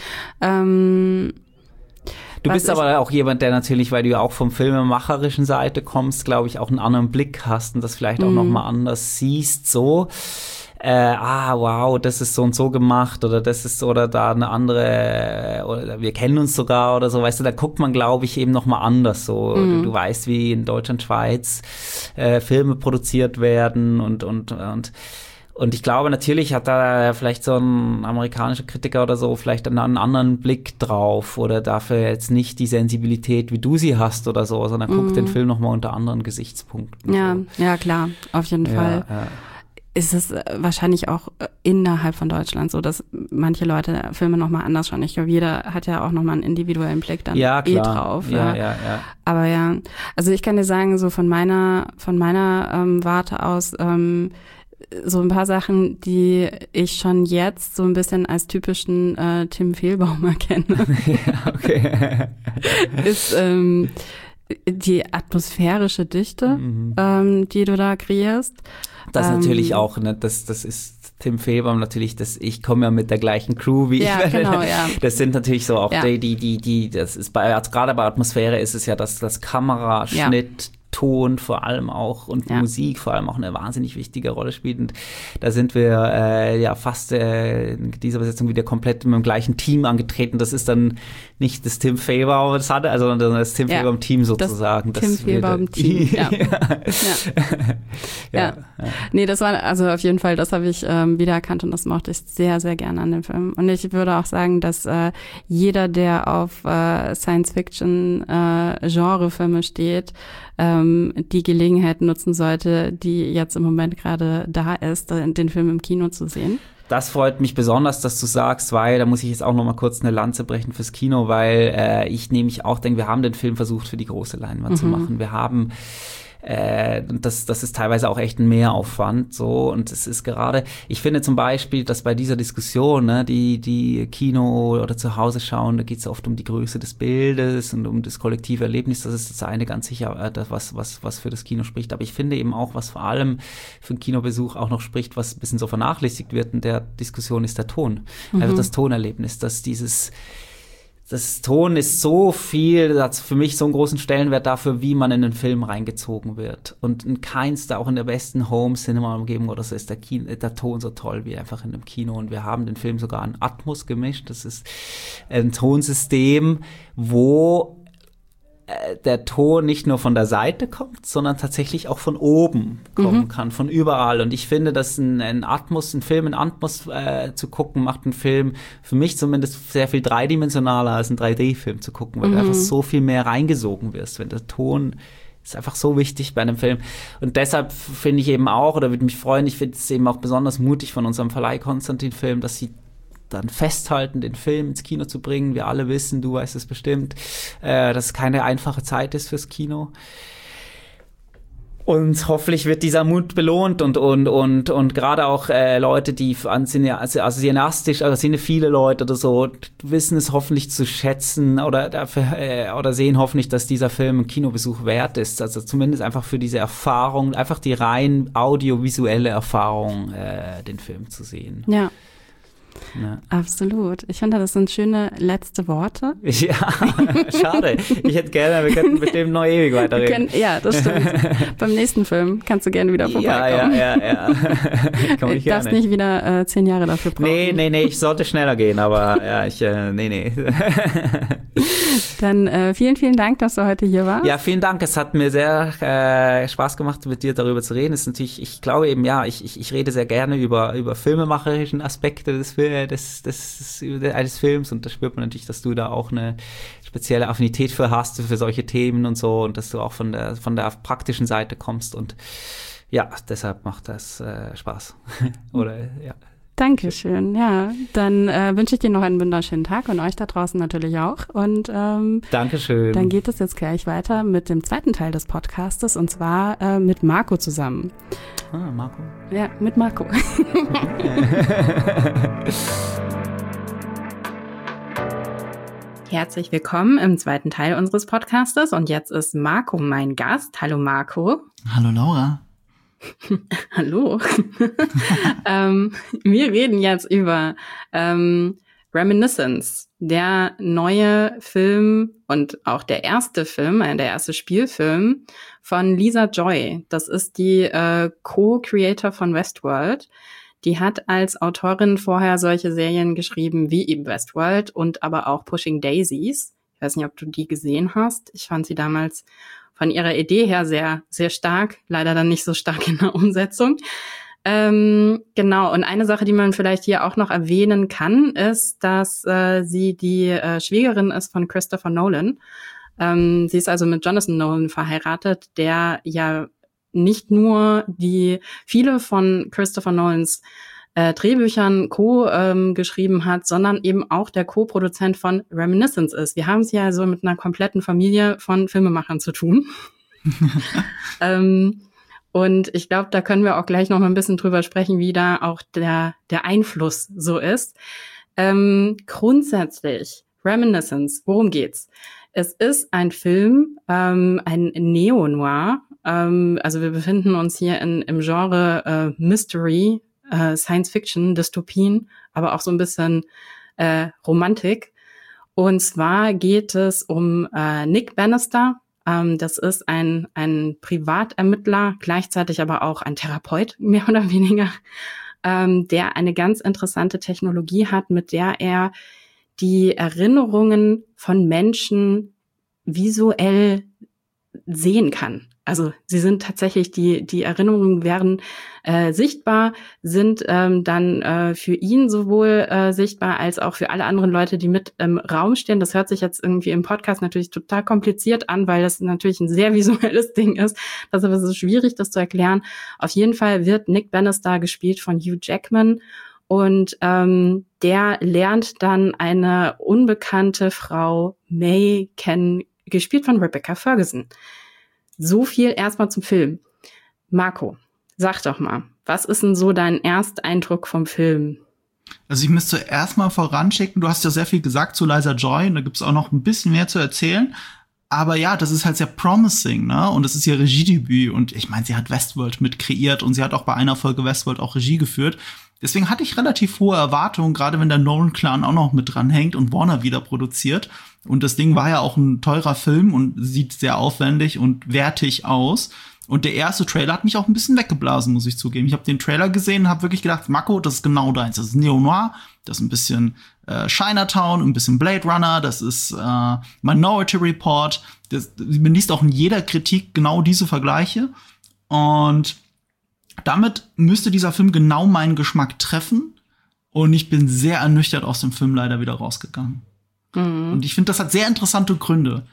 Ähm, Du Was bist ich- aber auch jemand, der natürlich, weil du ja auch vom filmemacherischen Seite kommst, glaube ich, auch einen anderen Blick hast und das vielleicht auch Mhm. nochmal anders siehst, so. Äh, ah, wow, das ist so und so gemacht oder das ist oder da eine andere, oder wir kennen uns sogar oder so, weißt du, da guckt man, glaube ich, eben nochmal anders, so. Mhm. Du, du weißt, wie in Deutschland, Schweiz äh, Filme produziert werden und, und, und Und ich glaube, natürlich hat da vielleicht so ein amerikanischer Kritiker oder so vielleicht einen, einen anderen Blick drauf oder dafür jetzt nicht die Sensibilität, wie du sie hast oder so, sondern Mhm. guckt den Film nochmal unter anderen Gesichtspunkten. ja, so. ja, klar, auf jeden Fall. Ja, ja. Ist es äh, wahrscheinlich auch äh, innerhalb von Deutschland so, dass manche Leute Filme nochmal anders schauen. Ich glaube, jeder hat ja auch nochmal einen individuellen Blick dann Ja, eh klar. drauf. Ja, ja, ja. Aber ja, also ich kann dir sagen, so von meiner, von meiner ähm, Warte aus, ähm, so ein paar Sachen, die ich schon jetzt so ein bisschen als typischen äh, Tim Fehlbaum erkenne, Ja, okay. ist ähm, die atmosphärische Dichte, Mhm. ähm, die du da kreierst. Das Ähm, natürlich auch, ne, das, das ist Tim Fehlbaum natürlich, das, ich komme ja mit der gleichen Crew wie Ja, ich. genau, ja. Das sind natürlich so auch Ja. die, die, die, die, das ist bei, also gerade bei Atmosphäre ist es ja, dass das Kamera, Ja. Schnitt, Ton vor allem auch und Ja. Musik vor allem auch eine wahnsinnig wichtige Rolle spielt. Und da sind wir äh, ja fast äh, in dieser Besetzung wieder komplett mit dem gleichen Team angetreten. Das ist dann nicht das Tim Fehlbaum, das hatte, also sondern das Tim Ja. Fehlbaum-Team sozusagen. Tim Das wir- Fehlbaum-Team, ja. ja. Ja. ja. Nee, das war, also auf jeden Fall, das habe ich ähm, wiedererkannt und das mochte ich sehr, sehr gerne an dem Film. Und ich würde auch sagen, dass äh, jeder, der auf äh, Science-Fiction-Genre-Filme steht, ähm, die Gelegenheit nutzen sollte, die jetzt im Moment gerade da ist, den Film im Kino zu sehen. Das freut mich besonders, dass du sagst, weil da muss ich jetzt auch noch mal kurz eine Lanze brechen fürs Kino, weil äh, ich nämlich auch denke, wir haben den Film versucht für die große Leinwand Mhm. zu machen. Wir haben äh, das, das ist teilweise auch echt ein Mehraufwand, so, und es ist gerade, ich finde zum Beispiel, dass bei dieser Diskussion, ne, die, die Kino oder zu Hause schauen, da geht es oft um die Größe des Bildes und um das kollektive Erlebnis, das ist das eine ganz sicher, äh, das, was, was, was für das Kino spricht, aber ich finde eben auch, was vor allem für einen Kinobesuch auch noch spricht, was ein bisschen so vernachlässigt wird in der Diskussion, ist der Ton, Mhm. einfach das Tonerlebnis, dass dieses Das Ton ist so viel, das hat für mich so einen großen Stellenwert dafür, wie man in den Film reingezogen wird. Und in keinster, auch in der besten Home-Cinema-Umgebung oder so, ist der, Kino, der Ton so toll wie einfach in einem Kino. Und wir haben den Film sogar an Atmos gemischt. Das ist ein Tonsystem, wo der Ton nicht nur von der Seite kommt, sondern tatsächlich auch von oben kommen Mhm. kann, von überall. Und ich finde, dass ein, ein Atmos, ein Film in Atmos äh, zu gucken, macht einen Film für mich zumindest sehr viel dreidimensionaler als ein drei D-Film zu gucken, weil Mhm. du einfach so viel mehr reingesogen wirst, wenn der Ton ist einfach so wichtig bei einem Film. Und deshalb finde ich eben auch, oder würde mich freuen, ich finde es eben auch besonders mutig von unserem Verleih Konstantin Film, dass sie dann festhalten, den Film ins Kino zu bringen. Wir alle wissen, du weißt es bestimmt, äh, dass es keine einfache Zeit ist fürs Kino. Und hoffentlich wird dieser Mut belohnt und und und und gerade auch äh, Leute, die an also, also cineastisch, also sind viele Leute oder so, wissen es hoffentlich zu schätzen oder dafür, äh, oder sehen hoffentlich, dass dieser Film ein Kinobesuch wert ist. Also zumindest einfach für diese Erfahrung, einfach die rein audiovisuelle Erfahrung, äh, den Film zu sehen. Ja. Ja. Absolut. Ich finde, das sind schöne letzte Worte. Ja, schade. Ich hätte gerne, wir könnten bestimmt noch ewig weiterreden. Können, ja, das stimmt. Beim nächsten Film kannst du gerne wieder vorbeikommen. Ja, ja, ja, ja. Komm ich du darfst nicht wieder äh, zehn Jahre dafür brauchen. Nee, nee, nee, ich sollte schneller gehen, aber ja, ich, äh, nee, nee. Dann äh, vielen, vielen Dank, dass du heute hier warst. Ja, vielen Dank. Es hat mir sehr äh, Spaß gemacht, mit dir darüber zu reden. Es ist natürlich, ich glaube eben, ja, ich, ich, ich rede sehr gerne über, über filmemacherischen Aspekte des Films. Des, des, eines Films und da spürt man natürlich, dass du da auch eine spezielle Affinität für hast, für solche Themen und so und dass du auch von der von der praktischen Seite kommst und ja, deshalb macht das äh, Spaß. Oder ja. Dankeschön, ja. Dann äh, wünsche ich dir noch einen wunderschönen Tag und euch da draußen natürlich auch. Und ähm, Dankeschön. Dann geht es jetzt gleich weiter mit dem zweiten Teil des Podcastes und zwar äh, mit Marco zusammen. Ah, Marco. Ja, mit Marco. Herzlich willkommen im zweiten Teil unseres Podcastes und jetzt ist Marco mein Gast. Hallo Marco. Hallo Laura. Hallo. ähm, wir reden jetzt über ähm, Reminiscence, der neue Film und auch der erste Film, äh, der erste Spielfilm von Lisa Joy. Das ist die äh, Co-Creator von Westworld. Die hat als Autorin vorher solche Serien geschrieben wie eben Westworld und aber auch Pushing Daisies. Ich weiß nicht, ob du die gesehen hast. Ich fand sie damals von ihrer Idee her sehr, sehr stark. Leider dann nicht so stark in der Umsetzung. Ähm, genau. Und eine Sache, die man vielleicht hier auch noch erwähnen kann, ist, dass äh, sie die äh, Schwiegerin ist von Christopher Nolan. Ähm, sie ist also mit Jonathan Nolan verheiratet, der ja nicht nur die viele von Christopher Nolans äh, Drehbüchern co ähm, geschrieben hat, sondern eben auch der Co-Produzent von Reminiscence ist. Wir haben es ja also mit einer kompletten Familie von Filmemachern zu tun. ähm, und ich glaube, da können wir auch gleich noch mal ein bisschen drüber sprechen, wie da auch der der Einfluss so ist. Ähm, grundsätzlich, Reminiscence, worum geht's? Es ist ein Film, ähm, ein Neo-Noir. Ähm, also wir befinden uns hier in, im Genre äh, Mystery, äh, Science-Fiction, Dystopien, aber auch so ein bisschen äh, Romantik. Und zwar geht es um äh, Nick Bannister. Ähm, das ist ein, ein Privatermittler, gleichzeitig aber auch ein Therapeut, mehr oder weniger, ähm, der eine ganz interessante Technologie hat, mit der er die Erinnerungen von Menschen visuell sehen kann. Also sie sind tatsächlich, die die Erinnerungen werden äh, sichtbar, sind ähm, dann äh, für ihn sowohl äh, sichtbar als auch für alle anderen Leute, die mit im Raum stehen. Das hört sich jetzt irgendwie im Podcast natürlich total kompliziert an, weil das natürlich ein sehr visuelles Ding ist. Deshalb ist es schwierig, das zu erklären. Auf jeden Fall wird Nick Bannister gespielt von Hugh Jackman. Und ähm, der lernt dann eine unbekannte Frau May kennen, gespielt von Rebecca Ferguson. So viel erstmal zum Film. Marco, sag doch mal, was ist denn so dein Ersteindruck vom Film? Also ich müsste zuerst mal voranschicken, du hast ja sehr viel gesagt zu Lisa Joy, und da gibt's auch noch ein bisschen mehr zu erzählen. Aber ja, das ist halt sehr promising, ne? Und das ist ihr Regiedebüt. Und ich meine, sie hat Westworld mit kreiert und sie hat auch bei einer Folge Westworld auch Regie geführt. Deswegen hatte ich relativ hohe Erwartungen, gerade wenn der Nolan-Clan auch noch mit dranhängt und Warner wieder produziert. Und das Ding war ja auch ein teurer Film und sieht sehr aufwendig und wertig aus. Und der erste Trailer hat mich auch ein bisschen weggeblasen, muss ich zugeben. Ich habe den Trailer gesehen und habe wirklich gedacht, Marco, das ist genau deins. Das ist Neo-Noir, das ist ein bisschen äh, Chinatown, ein bisschen Blade Runner, das ist äh, Minority Report. Das, man liest auch in jeder Kritik genau diese Vergleiche. Und damit müsste dieser Film genau meinen Geschmack treffen. Und ich bin sehr ernüchtert aus dem Film leider wieder rausgegangen. Mhm. Und ich finde, das hat sehr interessante Gründe.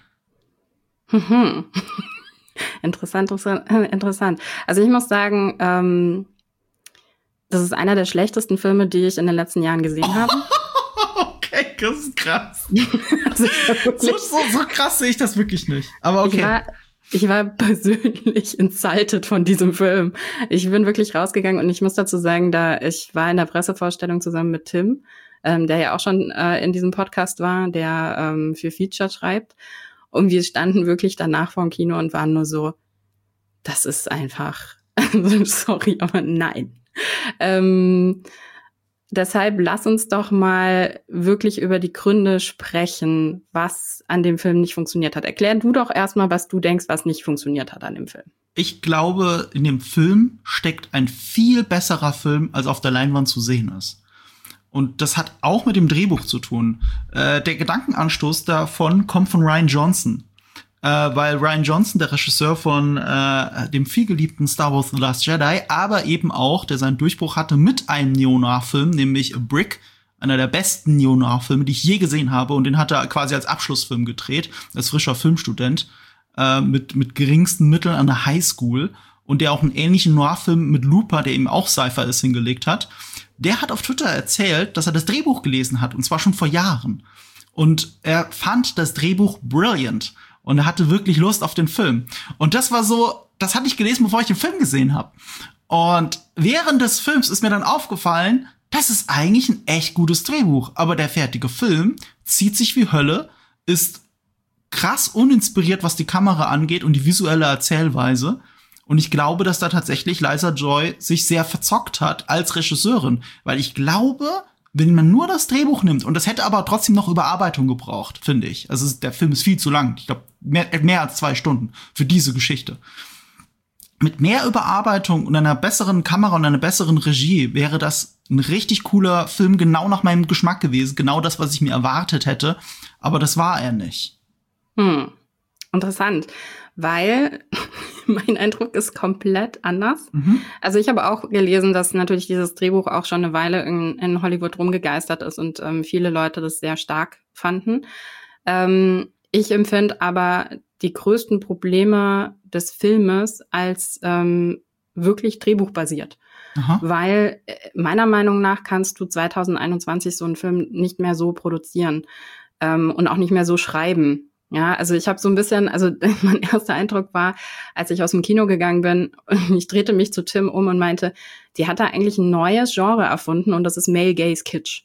Mhm. Interessant, interessant. Also ich muss sagen, ähm, das ist einer der schlechtesten Filme, die ich in den letzten Jahren gesehen habe. Okay, das ist krass. also so, so, so krass sehe ich das wirklich nicht. Aber okay. Ich war, Ich war persönlich insulted von diesem Film. Ich bin wirklich rausgegangen und ich muss dazu sagen, da ich war in der Pressevorstellung zusammen mit Tim, ähm, der ja auch schon äh, in diesem Podcast war, der ähm, für Feature schreibt. Und wir standen wirklich danach vor dem Kino und waren nur so, das ist einfach, sorry, aber nein. Ähm, Deshalb lass uns doch mal wirklich über die Gründe sprechen, was an dem Film nicht funktioniert hat. Erklär du doch erstmal, was du denkst, was nicht funktioniert hat an dem Film. Ich glaube, in dem Film steckt ein viel besserer Film, als auf der Leinwand zu sehen ist. Und das hat auch mit dem Drehbuch zu tun. Äh, der Gedankenanstoß davon kommt von Rian Johnson. Äh, weil Rian Johnson, der Regisseur von äh, dem vielgeliebten Star Wars The Last Jedi, aber eben auch, der seinen Durchbruch hatte mit einem Neo-Noir-Film, nämlich A Brick, einer der besten Neo-Noir-Filme, die ich je gesehen habe. Und den hat er quasi als Abschlussfilm gedreht, als frischer Filmstudent, äh, mit, mit geringsten Mitteln an der Highschool. Und der auch einen ähnlichen Noir-Film mit Looper, der eben auch Sci-Fi ist, hingelegt hat. Der hat auf Twitter erzählt, dass er das Drehbuch gelesen hat, und zwar schon vor Jahren. Und er fand das Drehbuch brilliant. Und er hatte wirklich Lust auf den Film. Und das war so, das hatte ich gelesen, bevor ich den Film gesehen habe. Und während des Films ist mir dann aufgefallen, das ist eigentlich ein echt gutes Drehbuch. Aber der fertige Film zieht sich wie Hölle, ist krass uninspiriert, was die Kamera angeht und die visuelle Erzählweise. Und ich glaube, dass da tatsächlich Liza Joy sich sehr verzockt hat als Regisseurin. Weil ich glaube, wenn man nur das Drehbuch nimmt, und das hätte aber trotzdem noch Überarbeitung gebraucht, finde ich. Also der Film ist viel zu lang. Ich glaube, mehr, mehr als zwei Stunden für diese Geschichte. Mit mehr Überarbeitung und einer besseren Kamera und einer besseren Regie wäre das ein richtig cooler Film, genau nach meinem Geschmack gewesen. Genau das, was ich mir erwartet hätte. Aber das war er nicht. Hm. Interessant. Weil mein Eindruck ist komplett anders. Mhm. Also ich habe auch gelesen, dass natürlich dieses Drehbuch auch schon eine Weile in, in Hollywood rumgegeistert ist und ähm, viele Leute das sehr stark fanden. Ähm, ich empfinde aber die größten Probleme des Filmes als ähm, wirklich drehbuchbasiert. Aha. Weil äh, meiner Meinung nach kannst du zwanzig einundzwanzig so einen Film nicht mehr so produzieren ähm, und auch nicht mehr so schreiben. Ja, also ich habe so ein bisschen, also mein erster Eindruck war, als ich aus dem Kino gegangen bin, und ich drehte mich zu Tim um und meinte, die hat da eigentlich ein neues Genre erfunden und das ist Male Gaze Kitsch.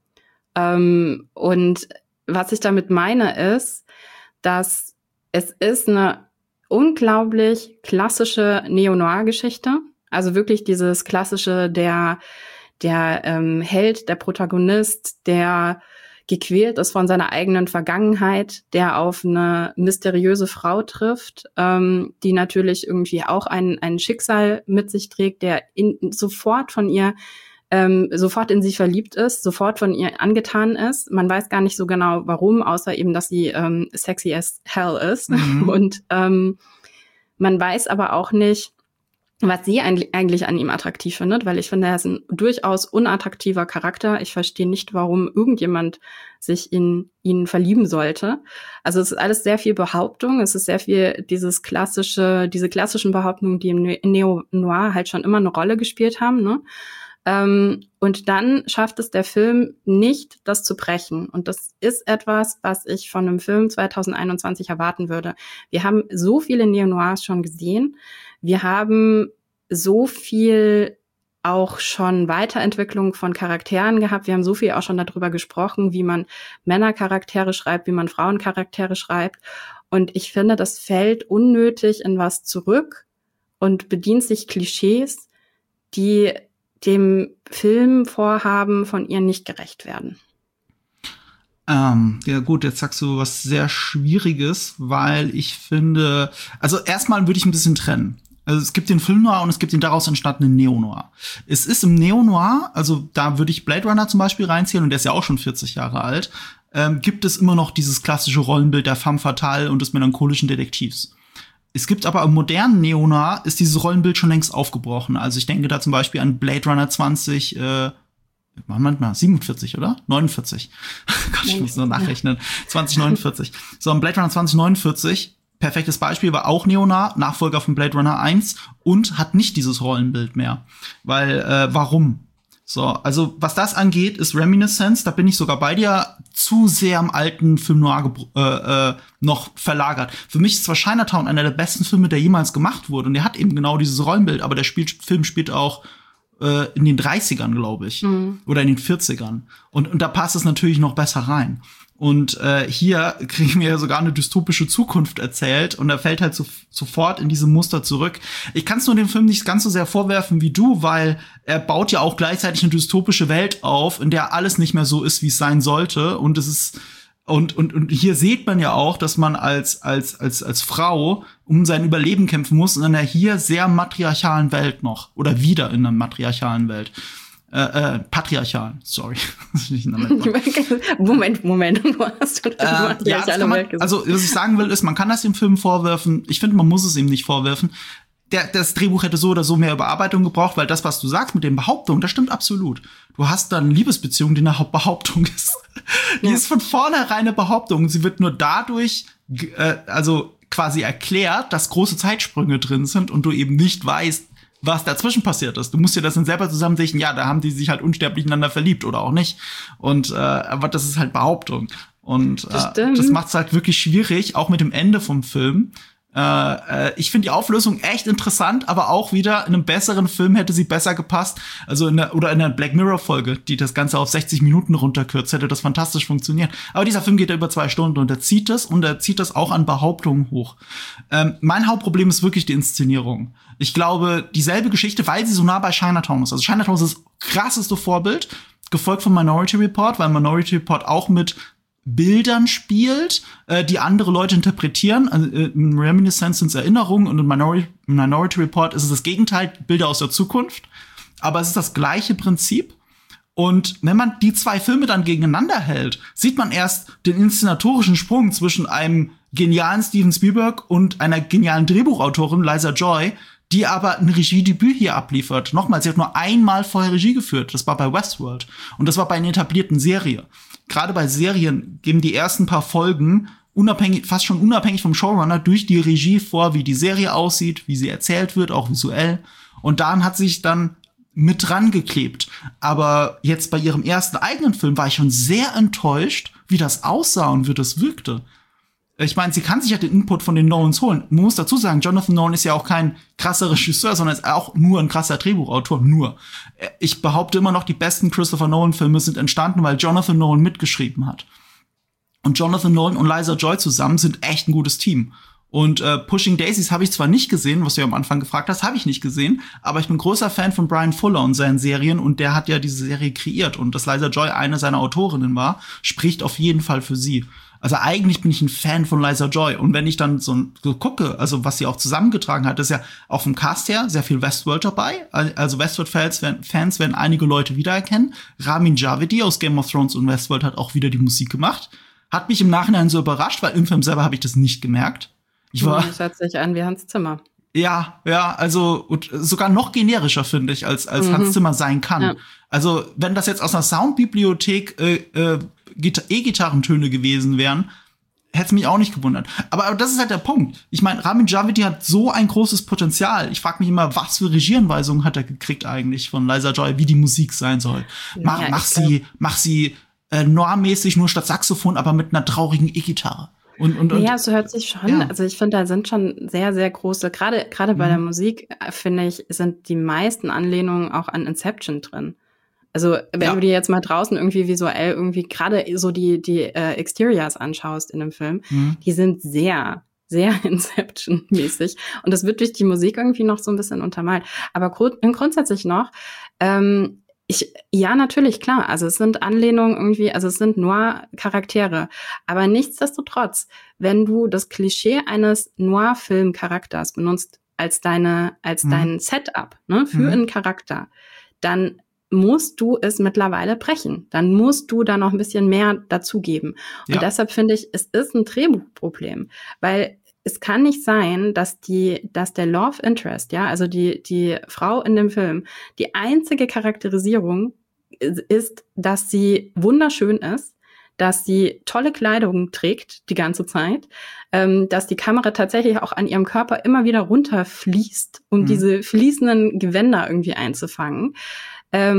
Ähm, und was ich damit meine ist, dass es ist eine unglaublich klassische Neo-Noir-Geschichte, also wirklich dieses klassische, der der ähm, Held, der Protagonist, der gequält ist von seiner eigenen Vergangenheit, der auf eine mysteriöse Frau trifft, ähm, die natürlich irgendwie auch ein, ein Schicksal mit sich trägt, der in, sofort von ihr, ähm, sofort in sie verliebt ist, sofort von ihr angetan ist. Man weiß gar nicht so genau, warum, außer eben, dass sie ähm, sexy as hell ist. Mhm. Und ähm, man weiß aber auch nicht, was sie eigentlich an ihm attraktiv findet, weil ich finde, er ist ein durchaus unattraktiver Charakter. Ich verstehe nicht, warum irgendjemand sich in ihn verlieben sollte. Also es ist alles sehr viel Behauptung. Es ist sehr viel dieses klassische, diese klassischen Behauptungen, die im Neo-Noir halt schon immer eine Rolle gespielt haben, ne? Ähm, und dann schafft es der Film nicht, das zu brechen. Und das ist etwas, was ich von einem Film zwanzig einundzwanzig erwarten würde. Wir haben so viele Neo-Noirs schon gesehen. Wir haben so viel auch schon Weiterentwicklung von Charakteren gehabt. Wir haben so viel auch schon darüber gesprochen, wie man Männercharaktere schreibt, wie man Frauencharaktere schreibt. Und ich finde, das fällt unnötig in was zurück und bedient sich Klischees, die dem Filmvorhaben von ihr nicht gerecht werden. Ähm, ja gut, jetzt sagst du was sehr Schwieriges, weil ich finde, also erstmal würde ich ein bisschen trennen. Also es gibt den Film Noir und es gibt den daraus entstandenen Neo-Noir. Es ist im Neo-Noir, also da würde ich Blade Runner zum Beispiel reinziehen, und der ist ja auch schon vierzig Jahre alt, ähm, gibt es immer noch dieses klassische Rollenbild der femme fatale und des melancholischen Detektivs. Es gibt aber im modernen Neo-Noir ist dieses Rollenbild schon längst aufgebrochen. Also ich denke da zum Beispiel an Blade Runner zwanzig, äh, manchmal siebenundvierzig, oder? neunundvierzig. Gott, ich muss nur nachrechnen. zwanzig neunundvierzig. So, ein Blade Runner zwanzig neunundvierzig, perfektes Beispiel, war auch Neo-Noir, Nachfolger von Blade Runner eins, und hat nicht dieses Rollenbild mehr. Weil, äh, warum? So, also was das angeht, ist Reminiscence, da bin ich sogar bei dir, zu sehr am alten Film Noir äh, äh, noch verlagert. Für mich ist zwar Chinatown einer der besten Filme, der jemals gemacht wurde, und der hat eben genau dieses Rollenbild, aber der spielt, Film spielt auch äh, in den dreißigern, glaube ich, mhm. oder in den vierzigern. Und, und da passt es natürlich noch besser rein. Und äh, hier kriegen wir ja sogar eine dystopische Zukunft erzählt, und er fällt halt so, sofort in diese Muster zurück. Ich kann es nur dem Film nicht ganz so sehr vorwerfen wie du, weil er baut ja auch gleichzeitig eine dystopische Welt auf, in der alles nicht mehr so ist, wie es sein sollte. Und es ist und und und hier sieht man ja auch, dass man als als als als Frau um sein Überleben kämpfen muss in einer hier sehr matriarchalen Welt noch oder wieder in einer matriarchalen Welt. Äh, äh, patriarchal, sorry. Moment, Moment, wo hast du das äh, ja, das kann man, also, was ich sagen will, ist, man kann das dem Film vorwerfen. Ich finde, man muss es ihm nicht vorwerfen. Der, das Drehbuch hätte so oder so mehr Überarbeitung gebraucht, weil das, was du sagst mit den Behauptungen, das stimmt absolut. Du hast dann eine Liebesbeziehung, die eine Hauptbehauptung ist. Die ja. ist von vornherein eine Behauptung. Sie wird nur dadurch, äh, also quasi erklärt, dass große Zeitsprünge drin sind und du eben nicht weißt, was dazwischen passiert ist. Du musst dir das dann selber zusammensichern, ja, da haben die sich halt unsterblich ineinander verliebt oder auch nicht. Und äh, aber das ist halt Behauptung. Und äh, das, das macht es halt wirklich schwierig, auch mit dem Ende vom Film. Äh, äh, ich finde die Auflösung echt interessant, aber auch wieder in einem besseren Film hätte sie besser gepasst. Also in der, oder in der Black Mirror Folge, die das Ganze auf sechzig Minuten runterkürzt, hätte das fantastisch funktioniert. Aber dieser Film geht ja über zwei Stunden und er zieht es und er zieht das auch an Behauptungen hoch. Ähm, mein Hauptproblem ist wirklich die Inszenierung. Ich glaube, dieselbe Geschichte, weil sie so nah bei Chinatown ist. Also Chinatown ist das krasseste Vorbild, gefolgt von Minority Report, weil Minority Report auch mit Bildern spielt, äh, die andere Leute interpretieren. Also, äh, in Reminiscence sind es Erinnerungen und in Minority, Minority Report ist es das Gegenteil, Bilder aus der Zukunft. Aber es ist das gleiche Prinzip. Und wenn man die zwei Filme dann gegeneinander hält, sieht man erst den inszenatorischen Sprung zwischen einem genialen Steven Spielberg und einer genialen Drehbuchautorin, Liza Joy, die aber ein Regiedebüt hier abliefert. Nochmal, sie hat nur einmal vorher Regie geführt. Das war bei Westworld. Und das war bei einer etablierten Serie. Gerade bei Serien geben die ersten paar Folgen unabhängig, fast schon unabhängig vom Showrunner durch die Regie vor, wie die Serie aussieht, wie sie erzählt wird, auch visuell. Und daran hat sich dann mit dran geklebt. Aber jetzt bei ihrem ersten eigenen Film war ich schon sehr enttäuscht, wie das aussah und wie das wirkte. Ich meine, sie kann sich ja den Input von den Nolans holen. Man muss dazu sagen, Jonathan Nolan ist ja auch kein krasser Regisseur, sondern ist auch nur ein krasser Drehbuchautor. Nur. Ich behaupte immer noch, die besten Christopher Nolan-Filme sind entstanden, weil Jonathan Nolan mitgeschrieben hat. Und Jonathan Nolan und Liza Joy zusammen sind echt ein gutes Team. Und äh, Pushing Daisies habe ich zwar nicht gesehen, was du ja am Anfang gefragt hast, habe ich nicht gesehen, aber ich bin großer Fan von Brian Fuller und seinen Serien, und der hat ja diese Serie kreiert. Und dass Liza Joy eine seiner Autorinnen war, spricht auf jeden Fall für sie. Also eigentlich bin ich ein Fan von Liza Joy. Und wenn ich dann so, so gucke, also was sie auch zusammengetragen hat, ist ja auch vom Cast her sehr viel Westworld dabei. Also Westworld-Fans werden, Fans werden einige Leute wiedererkennen. Ramin Djawadi aus Game of Thrones und Westworld hat auch wieder die Musik gemacht. Hat mich im Nachhinein so überrascht, weil im Film selber habe ich das nicht gemerkt. Ich war, das hört sich an wie Hans Zimmer. Ja, ja, also und sogar noch generischer, finde ich, als als mhm. Hans Zimmer sein kann. Ja. Also wenn das jetzt aus einer Soundbibliothek äh, äh, E-Gitarrentöne gewesen wären, hätte es mich auch nicht gewundert. Aber, aber das ist halt der Punkt. Ich meine, Ramin Djawadi hat so ein großes Potenzial. Ich frage mich immer, was für Regieanweisungen hat er gekriegt eigentlich von Liza Joy, wie die Musik sein soll. Mach, ja, mach sie, mach sie äh, noirmäßig nur statt Saxophon, aber mit einer traurigen E-Gitarre. Und, und, und, ja, so hört sich schon. Ja. Also ich finde, da sind schon sehr, sehr große, gerade gerade bei mhm. der Musik, finde ich, sind die meisten Anlehnungen auch an Inception drin. Also wenn ja. du dir jetzt mal draußen irgendwie visuell irgendwie gerade so die die äh, Exteriors anschaust in dem Film, mhm. die sind sehr, sehr Inception-mäßig. Und das wird durch die Musik irgendwie noch so ein bisschen untermalt. Aber grund- grundsätzlich noch, ähm, Ich, ja, natürlich, klar. Also es sind Anlehnungen irgendwie, also es sind Noir-Charaktere. Aber nichtsdestotrotz, wenn du das Klischee eines Noir-Film-Charakters benutzt als deine, als mhm. dein Setup, ne, für mhm. einen Charakter, dann musst du es mittlerweile brechen. Dann musst du da noch ein bisschen mehr dazugeben. Und ja. deshalb finde ich, es ist ein Drehbuchproblem. Weil es kann nicht sein, dass die, dass der Love Interest, ja, also die, die Frau in dem Film, die einzige Charakterisierung ist, dass sie wunderschön ist, dass sie tolle Kleidung trägt die ganze Zeit, ähm, dass die Kamera tatsächlich auch an ihrem Körper immer wieder runterfließt, um mhm. diese fließenden Gewänder irgendwie einzufangen. Ähm,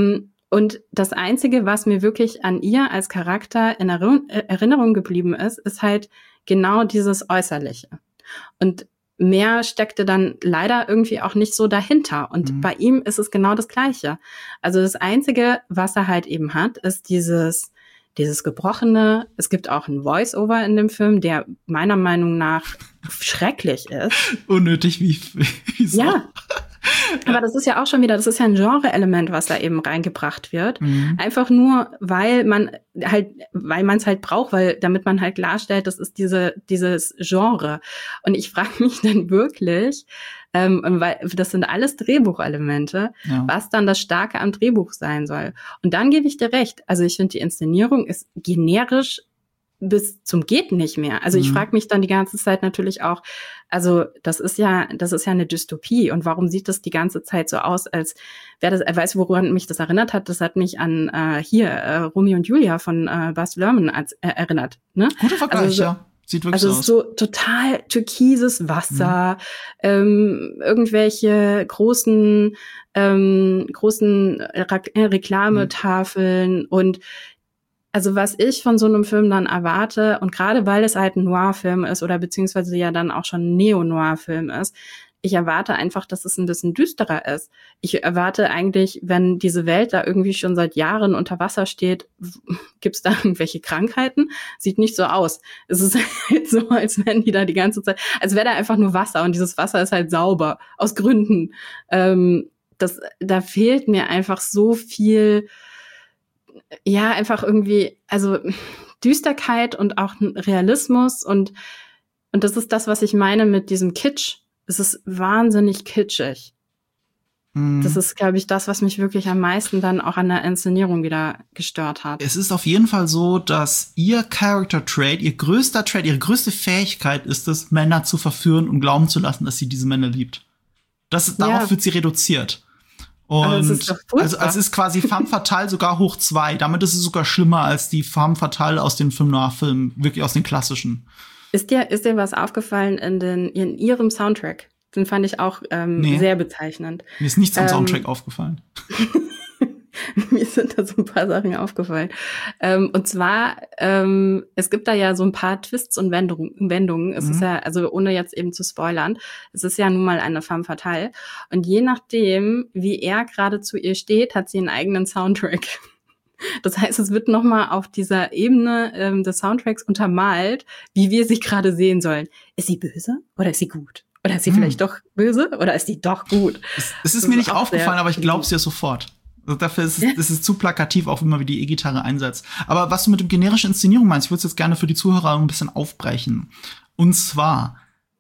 Und das Einzige, was mir wirklich an ihr als Charakter in Erinnerung geblieben ist, ist halt genau dieses Äußerliche. Und mehr steckte dann leider irgendwie auch nicht so dahinter. Und mhm. bei ihm ist es genau das Gleiche. Also das Einzige, was er halt eben hat, ist dieses, dieses Gebrochene. Es gibt auch ein Voice-Over in dem Film, der meiner Meinung nach schrecklich ist. Unnötig wie, wie so. Ja. Aber das ist ja auch schon wieder, das ist ja ein Genre-Element, was da eben reingebracht wird. Mhm. Einfach nur, weil man halt, weil man es halt braucht, weil, damit man halt klarstellt, das ist diese, dieses Genre. Und ich frage mich dann wirklich, ähm, weil das sind alles Drehbuchelemente, ja. was dann das Starke am Drehbuch sein soll. Und dann gebe ich dir recht. Also ich finde, die Inszenierung ist generisch bis zum geht nicht mehr. Also ich mhm. frage mich dann die ganze Zeit natürlich auch, also das ist ja, das ist ja eine Dystopie und warum sieht das die ganze Zeit so aus, als wäre das, weißt du, woran mich das erinnert hat? Das hat mich an äh, hier äh, Romeo und Julia von äh, Baz Luhrmann als, äh, erinnert. Ne? Guter Vergleich, also so, ja. Sieht wirklich also so aus. so total türkises Wasser, mhm. ähm, irgendwelche großen, ähm, großen Re- Reklametafeln mhm. und also was ich von so einem Film dann erwarte, und gerade weil es halt ein Noir-Film ist oder beziehungsweise ja dann auch schon ein Neo-Noir-Film ist, ich erwarte einfach, dass es ein bisschen düsterer ist. Ich erwarte eigentlich, wenn diese Welt da irgendwie schon seit Jahren unter Wasser steht, gibt's da irgendwelche Krankheiten? Sieht nicht so aus. Es ist halt so, als wenn die da die ganze Zeit, als wäre da einfach nur Wasser und dieses Wasser ist halt sauber, aus Gründen. Ähm, das, da fehlt mir einfach so viel, ja, einfach irgendwie, also Düsterkeit und auch Realismus und und das ist das, was ich meine mit diesem Kitsch. Es ist wahnsinnig kitschig. Mhm. Das ist, glaube ich, das, was mich wirklich am meisten dann auch an der Inszenierung wieder gestört hat. Es ist auf jeden Fall so, dass ihr Character Trait, ihr größter Trait, ihre größte Fähigkeit ist es, Männer zu verführen und glauben zu lassen, dass sie diese Männer liebt. Das, darauf ja. wird sie reduziert. Und also, ist also, also ist quasi Femme Fatale sogar hoch zwei. Damit ist es sogar schlimmer als die Femme Fatale aus den Film Noir-Filmen, wirklich aus den klassischen. Ist dir, ist dir was aufgefallen in, den, in ihrem Soundtrack? Den fand ich auch ähm, nee. sehr bezeichnend. Mir ist nichts am ähm, Soundtrack aufgefallen. Mir sind da so ein paar Sachen aufgefallen. Ähm, und zwar, ähm, es gibt da ja so ein paar Twists und Wendungen. Wendungen. Es mhm. ist ja, also ohne jetzt eben zu spoilern, es ist ja nun mal eine Femme fatale. Und je nachdem, wie er gerade zu ihr steht, hat sie einen eigenen Soundtrack. Das heißt, es wird nochmal auf dieser Ebene ähm, des Soundtracks untermalt, wie wir sie gerade sehen sollen. Ist sie böse oder ist sie gut? Oder ist sie hm. vielleicht doch böse oder ist die doch gut? Es, es ist das mir nicht aufgefallen, aber ich glaube es dir sofort. Also dafür ist es, es ist zu plakativ, auch immer wie die E-Gitarre einsetzt. Aber was du mit dem generischen Inszenierung meinst, ich würde es jetzt gerne für die Zuhörer ein bisschen aufbrechen. Und zwar,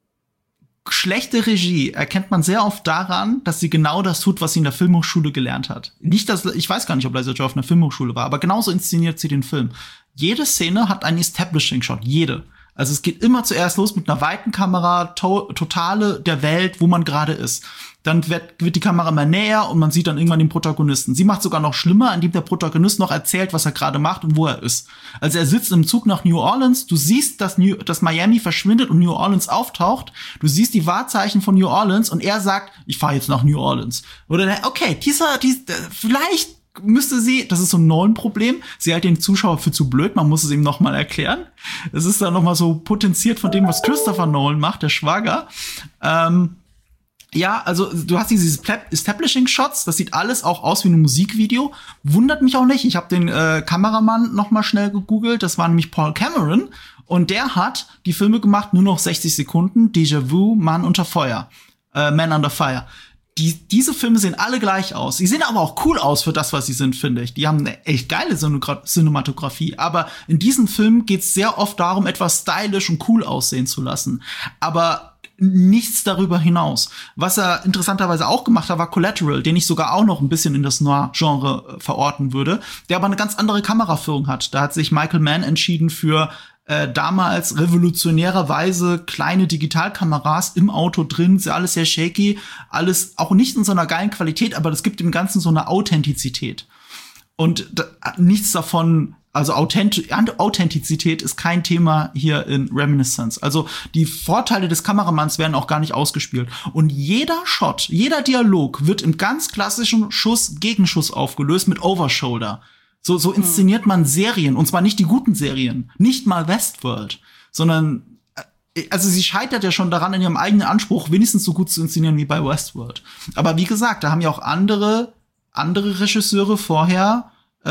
schlechte Regie erkennt man sehr oft daran, dass sie genau das tut, was sie in der Filmhochschule gelernt hat. Nicht, dass, ich weiß gar nicht, ob Liza Joy auf einer Filmhochschule war, aber genauso inszeniert sie den Film. Jede Szene hat einen Establishing-Shot, jede. Also es geht immer zuerst los mit einer weiten Kamera, to- totale der Welt, wo man gerade ist. Dann wird, wird die Kamera immer näher und man sieht dann irgendwann den Protagonisten. Sie macht sogar noch schlimmer, indem der Protagonist noch erzählt, was er gerade macht und wo er ist. Also er sitzt im Zug nach New Orleans, du siehst, dass, New, dass Miami verschwindet und New Orleans auftaucht. Du siehst die Wahrzeichen von New Orleans und er sagt, ich fahre jetzt nach New Orleans. Oder okay, dieser, dieser vielleicht müsste sie, das ist so ein Nolan-Problem, sie hält den Zuschauer für zu blöd, man muss es ihm noch mal erklären. Es ist dann noch mal so potenziert von dem, was Christopher Nolan macht, der Schwager. Ähm, ja, also du hast diese Establishing-Shots, das sieht alles auch aus wie ein Musikvideo. Wundert mich auch nicht, ich habe den äh, Kameramann noch mal schnell gegoogelt, das war nämlich Paul Cameron und der hat die Filme gemacht, nur noch sechzig Sekunden, Déjà-vu, Mann unter Feuer, äh, Man Under Fire. Die, diese Filme sehen alle gleich aus. Sie sehen aber auch cool aus für das, was sie sind, finde ich. Die haben eine echt geile Cinematografie. Aber in diesen Filmen geht es sehr oft darum, etwas stylisch und cool aussehen zu lassen. Aber nichts darüber hinaus. Was er interessanterweise auch gemacht hat, war Collateral, den ich sogar auch noch ein bisschen in das Noir-Genre verorten würde, der aber eine ganz andere Kameraführung hat. Da hat sich Michael Mann entschieden für Äh, damals revolutionärerweise kleine Digitalkameras im Auto drin, ist ja alles sehr shaky, alles auch nicht in so einer geilen Qualität, aber das gibt dem Ganzen so eine Authentizität. Und da, nichts davon Also Authent- Authentizität ist kein Thema hier in Reminiscence. Also die Vorteile des Kameramanns werden auch gar nicht ausgespielt. Und jeder Shot, jeder Dialog wird im ganz klassischen Schuss-Gegenschuss aufgelöst mit Overshoulder. So, so inszeniert man Serien. Und zwar nicht die guten Serien. Nicht mal Westworld. Sondern, also sie scheitert ja schon daran, in ihrem eigenen Anspruch wenigstens so gut zu inszenieren wie bei Westworld. Aber wie gesagt, da haben ja auch andere, andere Regisseure vorher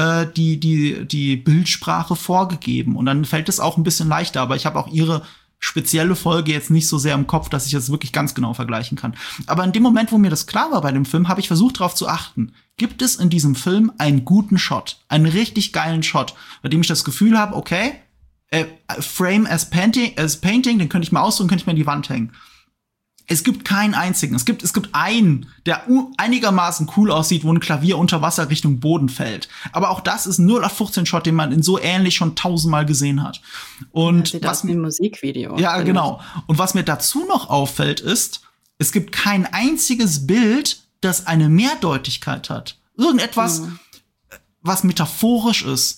die die die Bildsprache vorgegeben und dann fällt es auch ein bisschen leichter, aber ich habe auch ihre spezielle Folge jetzt nicht so sehr im Kopf, dass ich das wirklich ganz genau vergleichen kann. Aber in dem Moment, wo mir das klar war bei dem Film, habe ich versucht darauf zu achten. Gibt es in diesem Film einen guten Shot, einen richtig geilen Shot, bei dem ich das Gefühl habe, okay, äh, Frame as Painting, as Painting, den könnte ich mal ausdrucken, könnte ich mir an die Wand hängen. Es gibt keinen einzigen. Es gibt, es gibt einen, der einigermaßen cool aussieht, wo ein Klavier unter Wasser Richtung Boden fällt. Aber auch das ist ein null acht fünfzehn Shot, den man in so ähnlich schon tausendmal gesehen hat. Und das sieht was aus wie ein Musikvideo. Ja, genau. Und was mir dazu noch auffällt, ist, es gibt kein einziges Bild, das eine Mehrdeutigkeit hat. Irgendetwas, mhm. was metaphorisch ist.